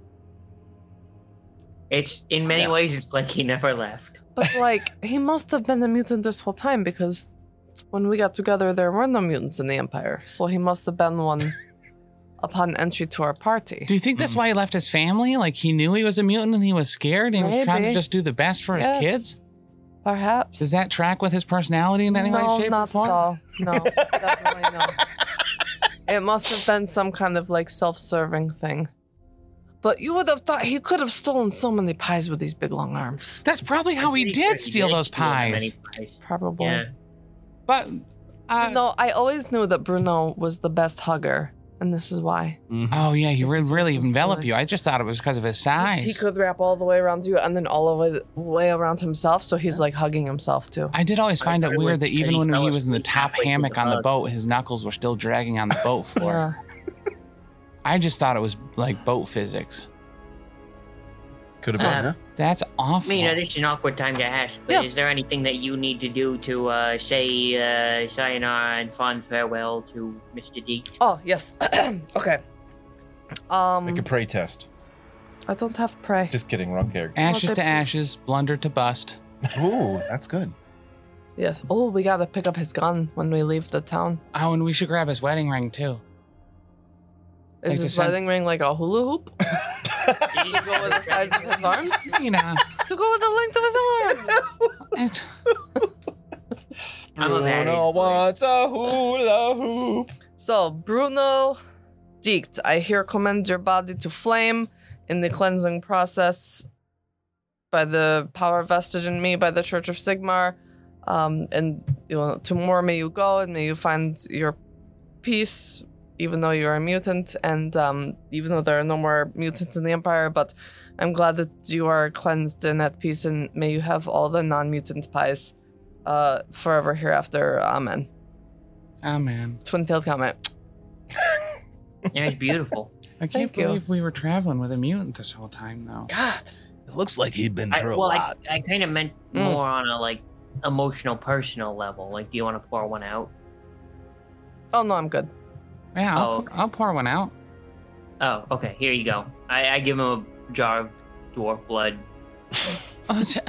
it's in many Yeah. ways, it's like he never left. But like, he must have been a mutant this whole time because when we got together, there were no mutants in the Empire. So he must have been one upon entry to our party. Do you think that's why he left his family? Like, he knew he was a mutant and he was scared and he was trying to Maybe. just do the best for his Yes. kids? Perhaps. Does that track with his personality in any no, way, shape, not or form? at all. No, definitely no. It must have been some kind of like self-serving thing. But you would have thought he could have stolen so many pies with these big long arms. That's probably how I'm he pretty sure did steal those steal many pies. pies. Probably. Yeah. But uh, no, I always knew that Bruno was the best hugger, and this is why. Mhm. oh yeah, he would It's really so envelop good. you. I just thought it was because of his size. He could wrap all the way around you and then all the way, way around himself, so he's like hugging himself too. I did always I find it thought it weird was that that even he when fell he was in the asleep top halfway through hammock the on the hug. boat, his knuckles were still dragging on the boat floor. Yeah. I just thought it was like boat physics. Could have been. Uh, That's awful. I mean, this is an awkward time to ask, but Yeah. is there anything that you need to do to uh, say uh, sayonara and fond farewell to Mister D? Oh yes. Okay. Um, Like a prey test. I don't have prey. Just kidding, wrong character. ashes Well, to they- ashes, blunder to bust. Ooh, that's good. Yes. Oh, we gotta pick up his gun when we leave the town. Oh, and we should grab his wedding ring too. Is Like to his send- wedding ring like a hula hoop? Did To go with the size of his arms? You know, To go with the length of his arms? it, I'm a married Bruno boy. wants a hula hoop. So, Bruno Diecht, I here commend your body to flame in the cleansing process by the power vested in me by the Church of Sigmar. Um, and you know, to more may you go, and may you find your peace, even though you are a mutant, and um, even though there are no more mutants in the Empire. But I'm glad that you are cleansed and at peace, and may you have all the non-mutant pies uh, forever hereafter. Amen. oh man, Twin-tailed comment. It was beautiful. I can't Thank you. believe we were traveling with a mutant this whole time though. God. It looks like he'd been I, through well, a I, lot. I kind of meant Mm. more on a like emotional, personal level. Like, do you want to pour one out? Oh no, I'm good. Yeah, I'll, Oh, pour, I'll pour one out. Oh, okay. Here you go. I, I give him a jar of dwarf blood. Oh, t-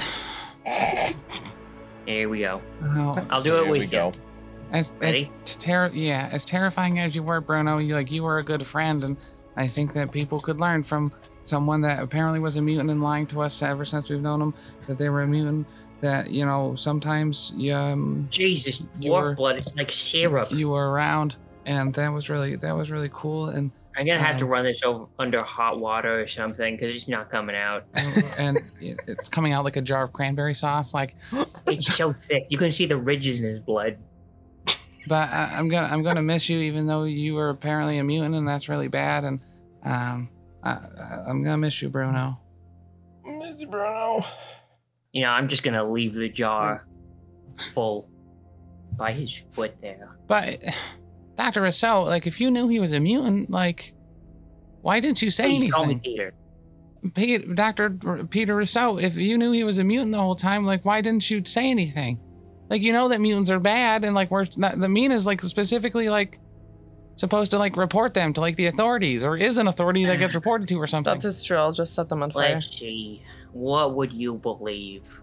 Here we go. oh, I'll So do it here we with go. you. as as Ready? ter- yeah, as terrifying as you were, Bruno, you like you were a good friend, and I think that people could learn from someone that apparently was a mutant and lying to us ever since we've known them that they were a mutant. That you know sometimes you, um Jesus, You dwarf were- blood is like syrup. you were around, and that was really that was really cool, and I'm gonna have to um, run this over under hot water or something because it's not coming out. and it- it's coming out like a jar of cranberry sauce, like. It's so thick. You can see the ridges in his blood. But I, I'm gonna I'm gonna miss you, even though you were apparently a mutant, and that's really bad. And um, I, I, I'm gonna miss you, Bruno. Mister Bruno. You know, I'm just gonna leave the jar full by his foot there. But Doctor Rousseau, like, if you knew he was a mutant, like, why didn't you say Please call me anything? Peter. Pete, Doctor Peter Rousseau, if you knew he was a mutant the whole time, like, why didn't you say anything? Like, you know that mutants are bad, and like, we're not, the Mina's like specifically like supposed to like report them to like the authorities, or is an authority that gets reported to or something. That is true. I'll just set them on fire. Let's see. What would you believe?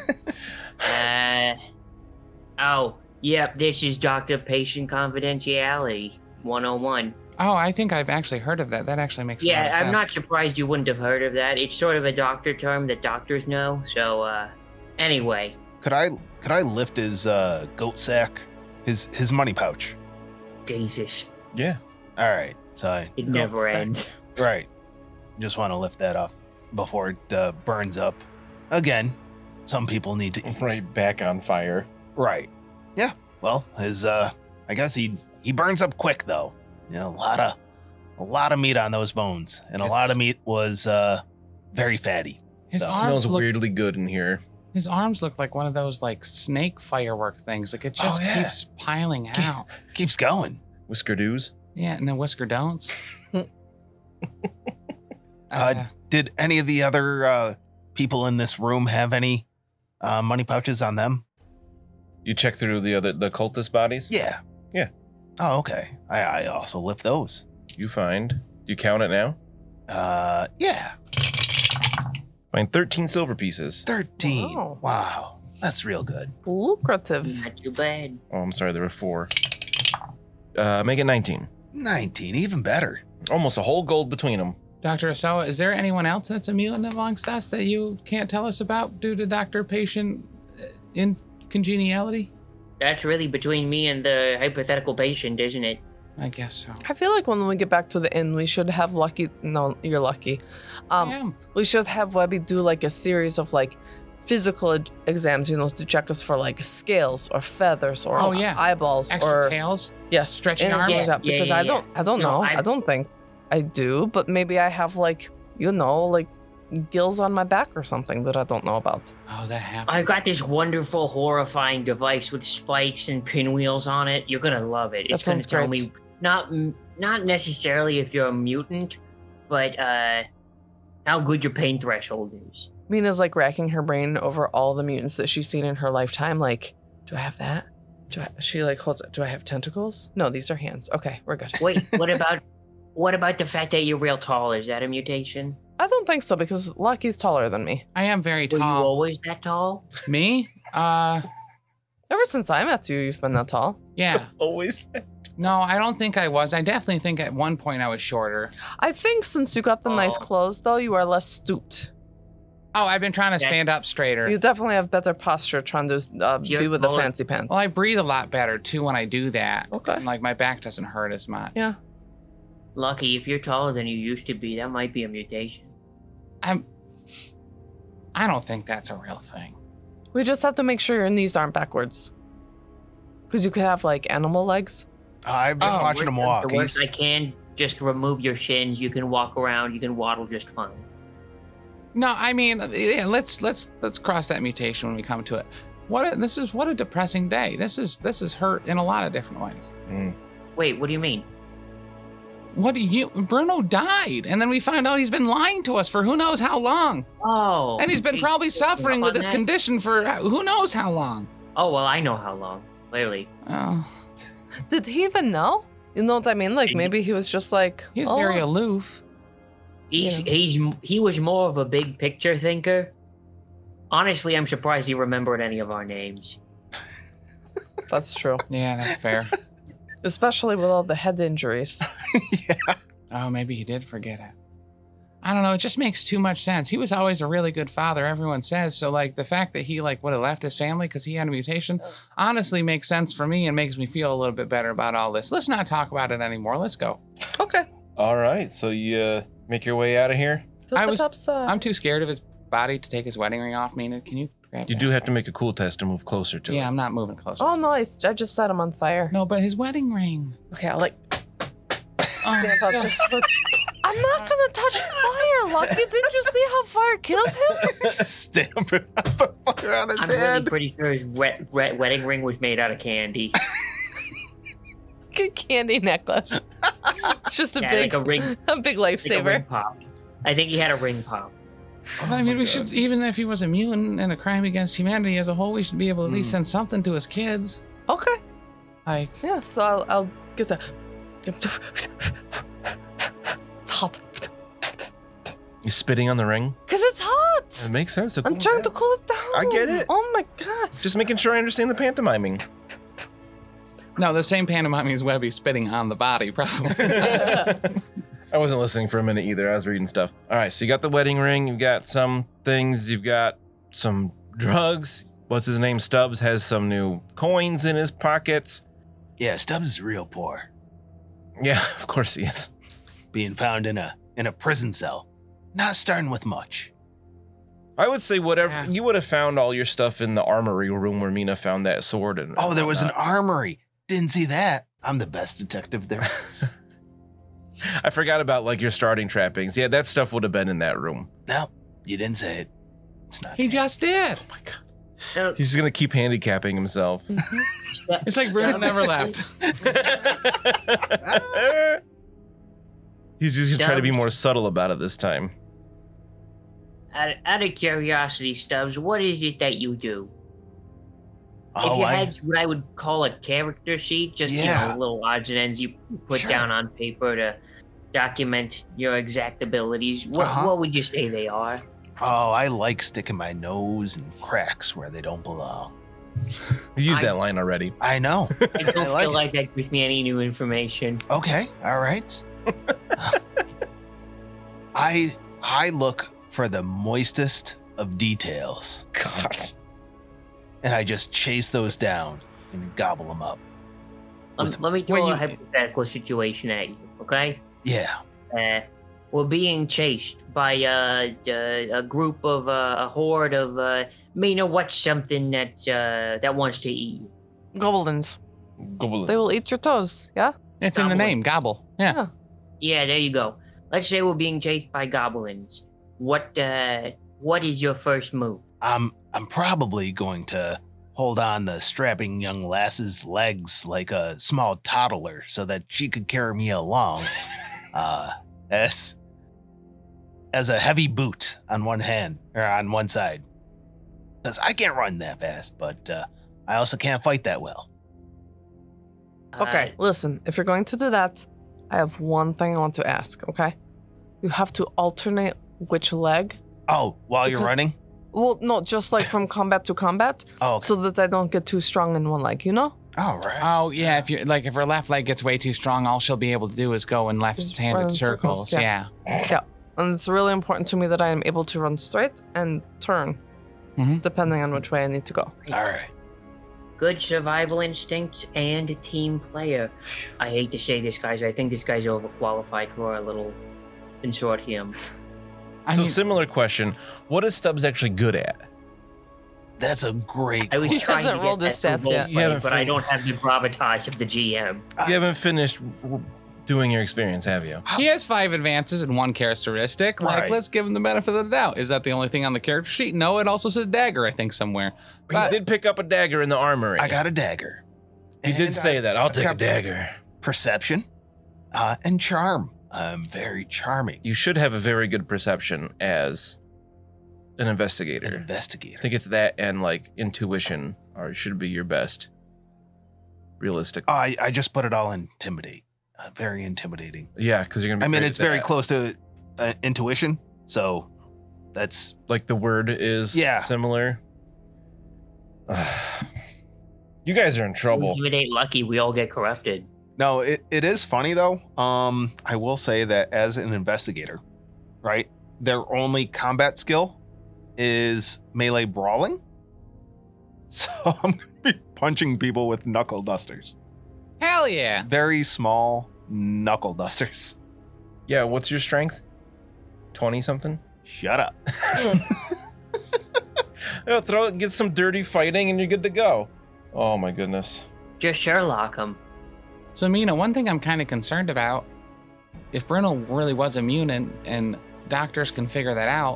uh, oh, yep, this is Doctor Patient Confidentiality one oh one. Oh, I think I've actually heard of that. That actually makes a lot Yeah, of I'm sense. not surprised you wouldn't have heard of that. It's sort of a doctor term that doctors know. So, uh, anyway, Could I could I lift his uh, goat sack, his his money pouch? Jesus, Yeah. All right, so I it Go never sack. ends. right, just want to lift that off before it uh, burns up. Again, some people need to eat. Right back on fire. Right. Yeah. Well, his uh, I guess he he burns up quick though. You know, a lot of a lot of meat on those bones, and a lot It's- of meat was uh very fatty. His So- arms Smells look, weirdly good in here. His arms look like one of those like snake firework things. Like it just Oh, yeah. keeps piling out. Keeps going. Whisker doos. Yeah, and the whisker don'ts. Uh, Did any of the other uh, people in this room have any uh, money pouches on them? You check through the other the cultist bodies. Yeah. Yeah. Oh, okay. I, I also lift those. You find. Do you count it now? Uh, yeah. Find thirteen silver pieces. Thirteen. Wow. Wow. That's real good. Lucrative. Not too bad. Oh, I'm sorry. There were four. Uh, make it nineteen. Nineteen. Even better. Almost a whole gold between them. Doctor Osawa, is there anyone else that's a mutant amongst us that you can't tell us about due to doctor-patient uh, incongeniality? That's really between me and the hypothetical patient, isn't it? I guess so. I feel like when we get back to the inn, we should have Lucky. No, you're Lucky. Um, I am. we should have Webby do like a series of like physical ed- exams, you know, to check us for like scales or feathers or Oh, yeah. eyeballs Extra or tails. yes, stretchy anything arms? like that. Yeah, Because yeah, I yeah. don't, I don't No, know. I- I don't think I do, but maybe I have like, you know, like gills on my back or something that I don't know about. Oh, that happens. I've got this wonderful, horrifying device with spikes and pinwheels on it. You're gonna love it. That It's gonna sounds tell great. me not not necessarily if you're a mutant, but uh, how good your pain threshold is. Mina's like racking her brain over all the mutants that she's seen in her lifetime. Like, do I have that? Do I, she like holds it. Do I have tentacles? No, these are hands. Okay, we're good. Wait, what about what about the fact that you're real tall? Is that a mutation? I don't think so because Lucky's taller than me. I am very Were you tall. always that tall? Me? Uh, Ever since I met you, you've been that tall. yeah. Always. No, I don't think I was. I definitely think at one point I was shorter. I think since you got the nice Oh. clothes, though, you are less stooped. Oh, I've been trying to Yeah. stand up straighter. You definitely have better posture trying to uh, You're be with the taller. fancy pants. Well, I breathe a lot better too when I do that. Okay. And, like my back doesn't hurt as much. Yeah. Lucky, if you're taller than you used to be, that might be a mutation. I'm. I don't think that's a real thing. We just have to make sure your knees aren't backwards. Because you could have like animal legs. I've been Oh, watching them walk. The worst He's, I can, just remove your shins. You can walk around. You can waddle just fine. No, I mean, yeah, let's let's let's cross that mutation when we come to it. What a, this is what a depressing day. This is this is hurt in a lot of different ways. Wait, what do you mean? What do you? Bruno died, and then we find out he's been lying to us for who knows how long, Oh. and he's been you probably picking up suffering on with this that? condition for who knows how long. Oh, well, I know how long. Clearly. Oh, Did he even know? You know what I mean? Like He- maybe he was just like, he's oh, very aloof. He's Yeah. he's he was more of a big picture thinker. Honestly, I'm surprised he remembered any of our names. That's true. Yeah, that's fair. Especially with all the head injuries. Oh, maybe he did forget it. I don't know. It just makes too much sense. He was always a really good father, everyone says. So, like, the fact that he, like, would have left his family because he had a mutation honestly makes sense for me and makes me feel a little bit better about all this. Let's not talk about it anymore. Let's go. Okay. All right. So you uh, make your way out of here. Flip I the was- top side. I'm too scared of his body to take his wedding ring off. Mina, can you grab You that? do have to make a cool test to move closer to Yeah, it. I'm not moving closer. Oh, nice. I just set him on fire. No, but his wedding ring. Okay, I'll like Oh, stamp out God. this foot. I'm not gonna touch fire, Lucky. Didn't you see how fire killed him? stamping out the fire on his I'm really head. pretty sure his wet, wet wedding ring was made out of candy. Good candy necklace. It's just a Yeah, big, like a ring, a big like a ring lifesaver. pop. I think he had a ring pop. But I mean, we should, even if he was a mutant and a crime against humanity as a whole, we should be able to at least Mm. send something to his kids. Okay. Like, Yeah. So I'll, I'll get the. It's hot. You spitting on the ring? Cause it's hot. It makes sense. to I'm cool trying down. to cool it down. I get it. Oh my god. Just making sure I understand the pantomiming. no, the same pantomime as Webby spitting on the body, probably. I wasn't listening for a minute either. I was reading stuff. All right, so you got the wedding ring. You've got some things. You've got some drugs. What's his name? Stubbs has some new coins in his pockets. Yeah, Stubbs is real poor, Yeah, of course he is. being found in a in a prison cell. Not starting with much. I would say whatever Yeah. you would have found all your stuff in the armory room where Mina found that sword. And Oh, there was an whatnot. armory. Didn't see that. I'm the best detective there is. I forgot about like your starting trappings. Yeah, that stuff would have been in that room. No, you didn't say it. It's not. he just did. Oh my god, So, he's gonna keep handicapping himself. It's like Bruno never left. He's just gonna try to be Stubbs. more subtle about it this time. out, of- out of curiosity, Stubbs, what is it that you do? if Oh, you I, had what I would call a character sheet, just Yeah. you know, little odds and ends you put Sure. down on paper to document your exact abilities, what Uh-huh. what would you say they are? oh, I like sticking my nose in cracks where they don't belong. We used I- that line already. I know. I don't I like feel it. like that gives me any new information. Okay, all right. I I look for the moistest of details, God. and I just chase those down and gobble them up. Um, With- let me throw when a you- hypothetical situation at you, okay? Yeah. Uh, we're being chased by uh, uh, a group of uh, a horde of uh, Mina, what's something that's uh that wants to eat you? Goblins. Goblin. They will eat your toes. Yeah. It's in the Goblin. name, gobble. Yeah. Yeah. Yeah, there you go. Let's say we're being chased by goblins. What uh what is your first move? I'm I'm probably going to hold on the strapping young lass's legs like a small toddler so that she could carry me along. uh, as as a heavy boot on one hand or on one side, because I can't run that fast, but uh, I also can't fight that well. Okay, Uh, listen, if you're going to do that, I have one thing I want to ask, okay? You have to alternate which leg. Oh, while you're Because- running? Well, no, just like from combat to combat, Oh, okay. so that I don't get too strong in one leg, you know? All right. Oh yeah, if you like, if her left leg gets way too strong, all she'll be able to do is go in Just left-handed run in circles. circles, yes. Yeah. And it's really important to me that I am able to run straight and turn, Mhm. depending on which way I need to go. All right. good survival instincts and a team player. I hate to say this, guys. I think this guy's overqualified for a little consortium. I so mean, similar question. What is Stubbs actually good at? That's a great I was He trying hasn't to rolled get his that stats through yet. roleplay, You haven't but I fin- don't have the gravitas of the G M. You haven't finished doing your experience, have you? he has five advances and one characteristic. Like, Right. let's give him the benefit of the doubt. Is that the only thing on the character sheet? No, it also says dagger, I think, somewhere. He But- did pick up a dagger in the armory. I got a dagger. He did And say I- that. I'll I've take a got dagger. Perception uh, and charm. I'm very charming. You should have a very good perception as an An investigator. investigator. I think it's that and like intuition or should be your best. Realistic. Oh, I, I just put it all in intimidate. Uh, very intimidating. Yeah, because you're gonna be I mean, great it's at very that. close to uh, intuition. So that's Like the word is Yeah. similar. You guys are in trouble. Intimidate lucky, we all get corrupted. no, it, it is funny though. Um, I will say that as an investigator, right, their only combat skill is melee brawling. So I'm gonna be punching people with knuckle dusters. Hell yeah. Very small knuckle dusters. Yeah, what's your strength? twenty something? Shut up. Yeah, throw it, get some dirty fighting and you're good to go. Oh my goodness. Just Sherlock him. So, Mina, one thing I'm kind of concerned about, if Bruno really was immune and, and doctors can figure that out,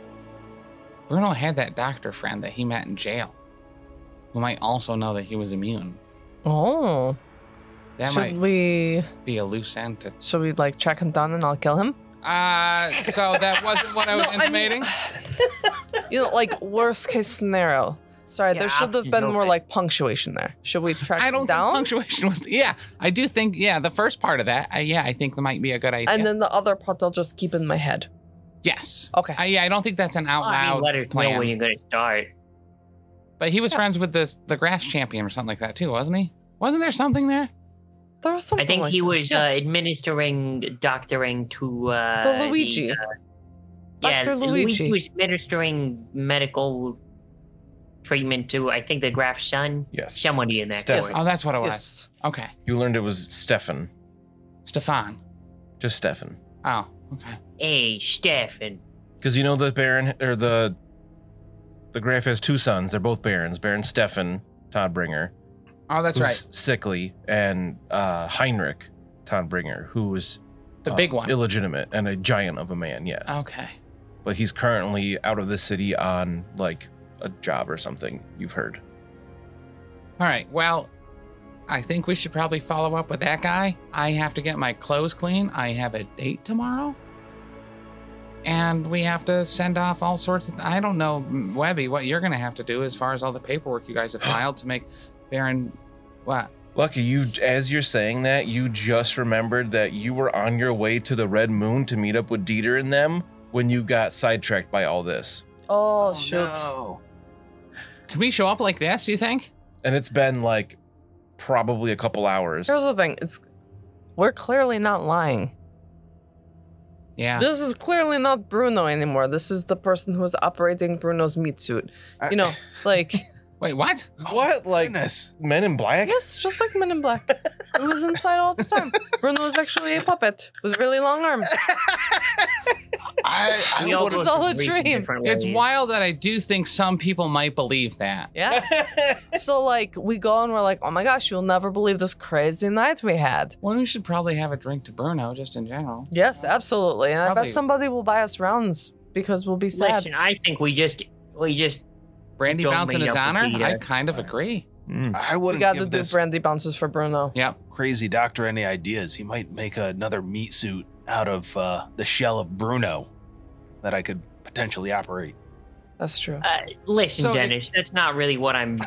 Bruno had that doctor friend that he met in jail who might also know that he was immune. Oh. That should might we be a loose end to... should we like track him down and I'll kill him? Uh, so that wasn't what I was No, I mean- intimating? You know, like worst case scenario. Sorry, Yeah, there should have options been more open. like punctuation there. Should we track I him don't down? think punctuation was... Yeah, I do think, yeah, the first part of that, uh, yeah, I think that might be a good idea. And then the other part I'll just keep in my head. yes. Okay. I, yeah, I don't think that's an out Well, I mean, loud let us plan. know when you're going to start. But he was Yeah. friends with the the grass champion or something like that too, wasn't he? Wasn't there something there? There was something I think like he that. was Yeah. uh, administering, doctoring to uh, The Luigi. uh, yeah, Doctor Luigi Luigi. was administering medical treatment to, I think, the Graf's son. Yes. Somebody in that. Steph. court. Oh, that's what it was. Yes. Okay. You learned it was Stefan. Stefan. Just Stefan. Oh, okay. Hey, Stefan. Because you know the Baron or the the Graf has two sons. They're both Barons. Baron Stefan Toddbringer, Oh, that's who's right. sickly, and uh, Heinrich Toddbringer, who's The uh, big one. illegitimate and a giant of a man. Yes, Okay. but he's currently out of the city on like a job or something. You've heard. All right. Well, I think we should probably follow up with that guy. I have to get my clothes clean. I have a date tomorrow. And we have to send off all sorts of. I don't know, Webby, what you're going to have to do as far as all the paperwork you guys have filed to make Baron. What? Lucky, you as you're saying that, you just remembered that you were on your way to the Red Moon to meet up with Dieter and them when you got sidetracked by all this. Oh, shoot. no. Can we show up like this, do you think? And it's been like probably a couple hours. Here's the thing. It's we're clearly not lying. Yeah. This is clearly not Bruno anymore. This is the person who is operating Bruno's meat suit. You know, like Wait, what? What? Like Goodness. Men in Black? yes, just like Men in Black. It was inside all the time. Bruno was actually a puppet with really long arms. I, I We all would This go is all a through dream. different It's ways. wild that I do think some people might believe that. Yeah. So like we go and we're like, oh my gosh, you'll never believe this crazy night we had. Well, we should probably have a drink to Bruno, just in general. Yes, absolutely. And I Probably- bet somebody will buy us rounds because we'll be sad. Listen, I think we just we just Brandy Don't bounce in meet his up with honor? Peter. I kind of agree. Mm. I We wouldn't got to give do this brandy bounces for Bruno. Yep. crazy doctor any ideas. He might make another meat suit out of uh, the shell of Bruno that I could potentially operate. That's true. uh, listen, So it- Dennis. That's not really what I'm.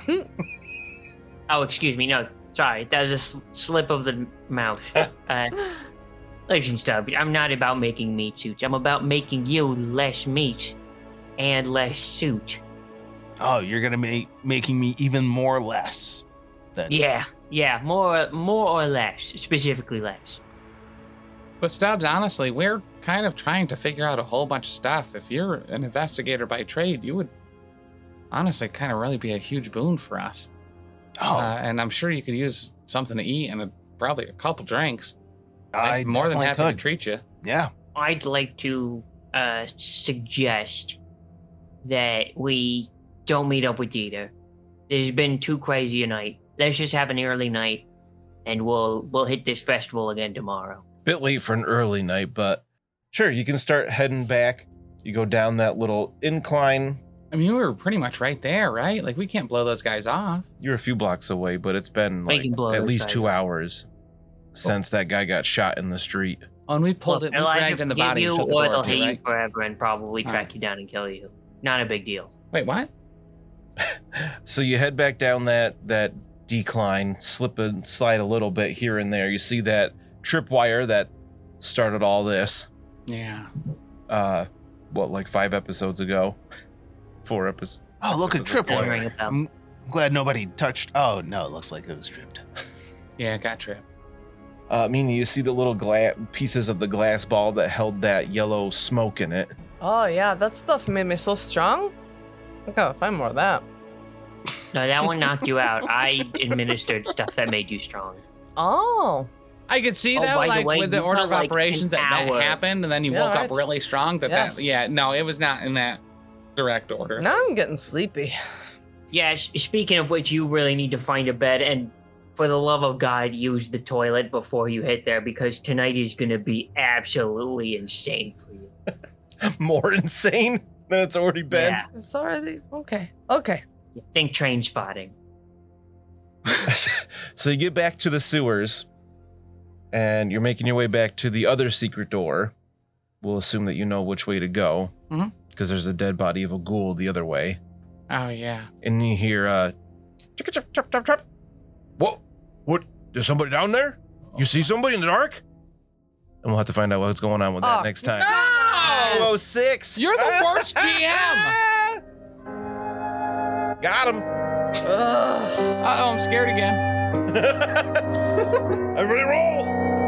Oh, excuse me. No, sorry. That was a s- slip of the mouth. Uh, listen, Stub. I'm not about making meat suits. I'm about making you less meat and less suit. Oh, you're gonna make making me even more less. That's, Yeah, yeah. More, more or less. Specifically, less. But Stubbs, honestly, we're kind of trying to figure out a whole bunch of stuff. If you're an investigator by trade, you would honestly kind of really be a huge boon for us. Oh, Uh, and I'm sure you could use something to eat and a, probably a couple drinks. I I'd more than definitely happy could. to treat you. Yeah. I'd like to uh, suggest that we don't meet up with either. There's been too crazy a night. Let's just have an early night, and we'll we'll hit this festival again tomorrow. Bit late for an early night, but sure, you can start heading back. You go down that little incline. I mean, we were pretty much right there, right? Like, we can't blow those guys off. You're a few blocks away, but it's been We like can blow at those least guys two up. hours since that guy got shot in the street. Oh, and we pulled Look, it, we they'll either dragged in the forgive body and you, shut the or door they'll too, hate you right? forever and probably track Alright. you down and kill you. Not a big deal. Wait, what? So you head back down that that decline, slip and slide a little bit here and there. You see that tripwire that started all this. Yeah. Uh, what, like five episodes ago? Four episodes. Oh, look at Doesn't ring a tripwire. bell. I'm glad nobody touched. Oh no, it looks like it was tripped. Yeah, got tripped. Uh, meaning you see the little gla- pieces of the glass ball that held that yellow smoke in it. Oh yeah, that stuff made me so strong. I gotta find more of that. No, that one knocked you out. I administered stuff that made you strong. Oh. I could see Oh, that, by the like way, with the you order got, of like, operations an that, that hour. happened, and then you Yeah, woke up right. really strong. That Yes. that yeah, no, it was not in that direct order. Now I'm getting sleepy. Yeah, s- speaking of which, you really need to find a bed, and for the love of God, use the toilet before you hit there, because tonight is going to be absolutely insane for you. More insane than it's already been. Yeah, It's already okay. Okay. think train spotting. So you get back to the sewers, and you're making your way back to the other secret door. We'll assume that you know which way to go, because Mhm. there's a dead body of a ghoul the other way. Oh yeah. And you hear, uh, chicka chop chop chop chop. What? What? There's somebody down there? You see somebody in the dark? And we'll have to find out what's going on with that Oh, next time. No! oh six. You're the worst G M. Got him. Ugh. Uh oh, I'm scared again. Everybody roll.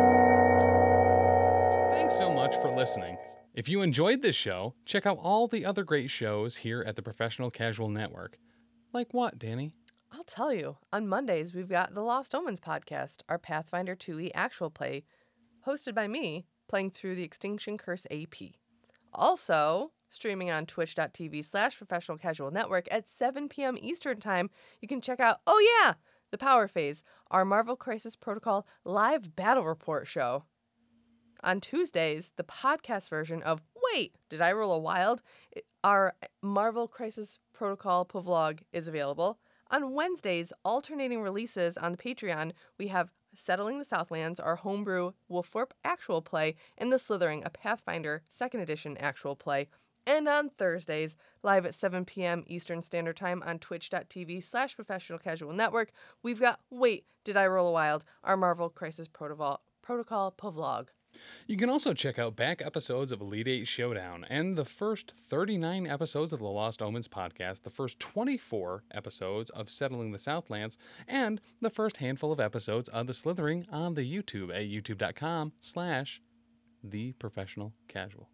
Thanks so much for listening. If you enjoyed this show, check out all the other great shows here at the Professional Casual Network. Like what, Danny? I'll tell you. On Mondays, we've got the Lost Omens podcast, our Pathfinder two e actual play, hosted by me, playing through the Extinction Curse A P. Also, streaming on twitch.tv slash professional casual network at seven p.m. Eastern Time, you can check out, oh yeah, the Power Phase, our Marvel Crisis Protocol live battle report show. On Tuesdays, the podcast version of Wait, Did I Roll a Wild? Our Marvel Crisis Protocol vlog is available. On Wednesdays, alternating releases on the Patreon, we have Settling the Southlands, our homebrew Wolfthorpe actual play, and The Slithering, a Pathfinder second edition actual play. And on Thursdays, live at seven p.m. Eastern Standard Time on twitch.tv slash professional casual network, we've got Wait, Did I Roll a Wild? Our Marvel Crisis Protocol, Protocol vlog. You can also check out back episodes of Elite Eight Showdown and the first thirty-nine episodes of the Lost Omens podcast, the first twenty-four episodes of Settling the Southlands, and the first handful of episodes of The Slithering on the YouTube at youtube.com slash the professional casual.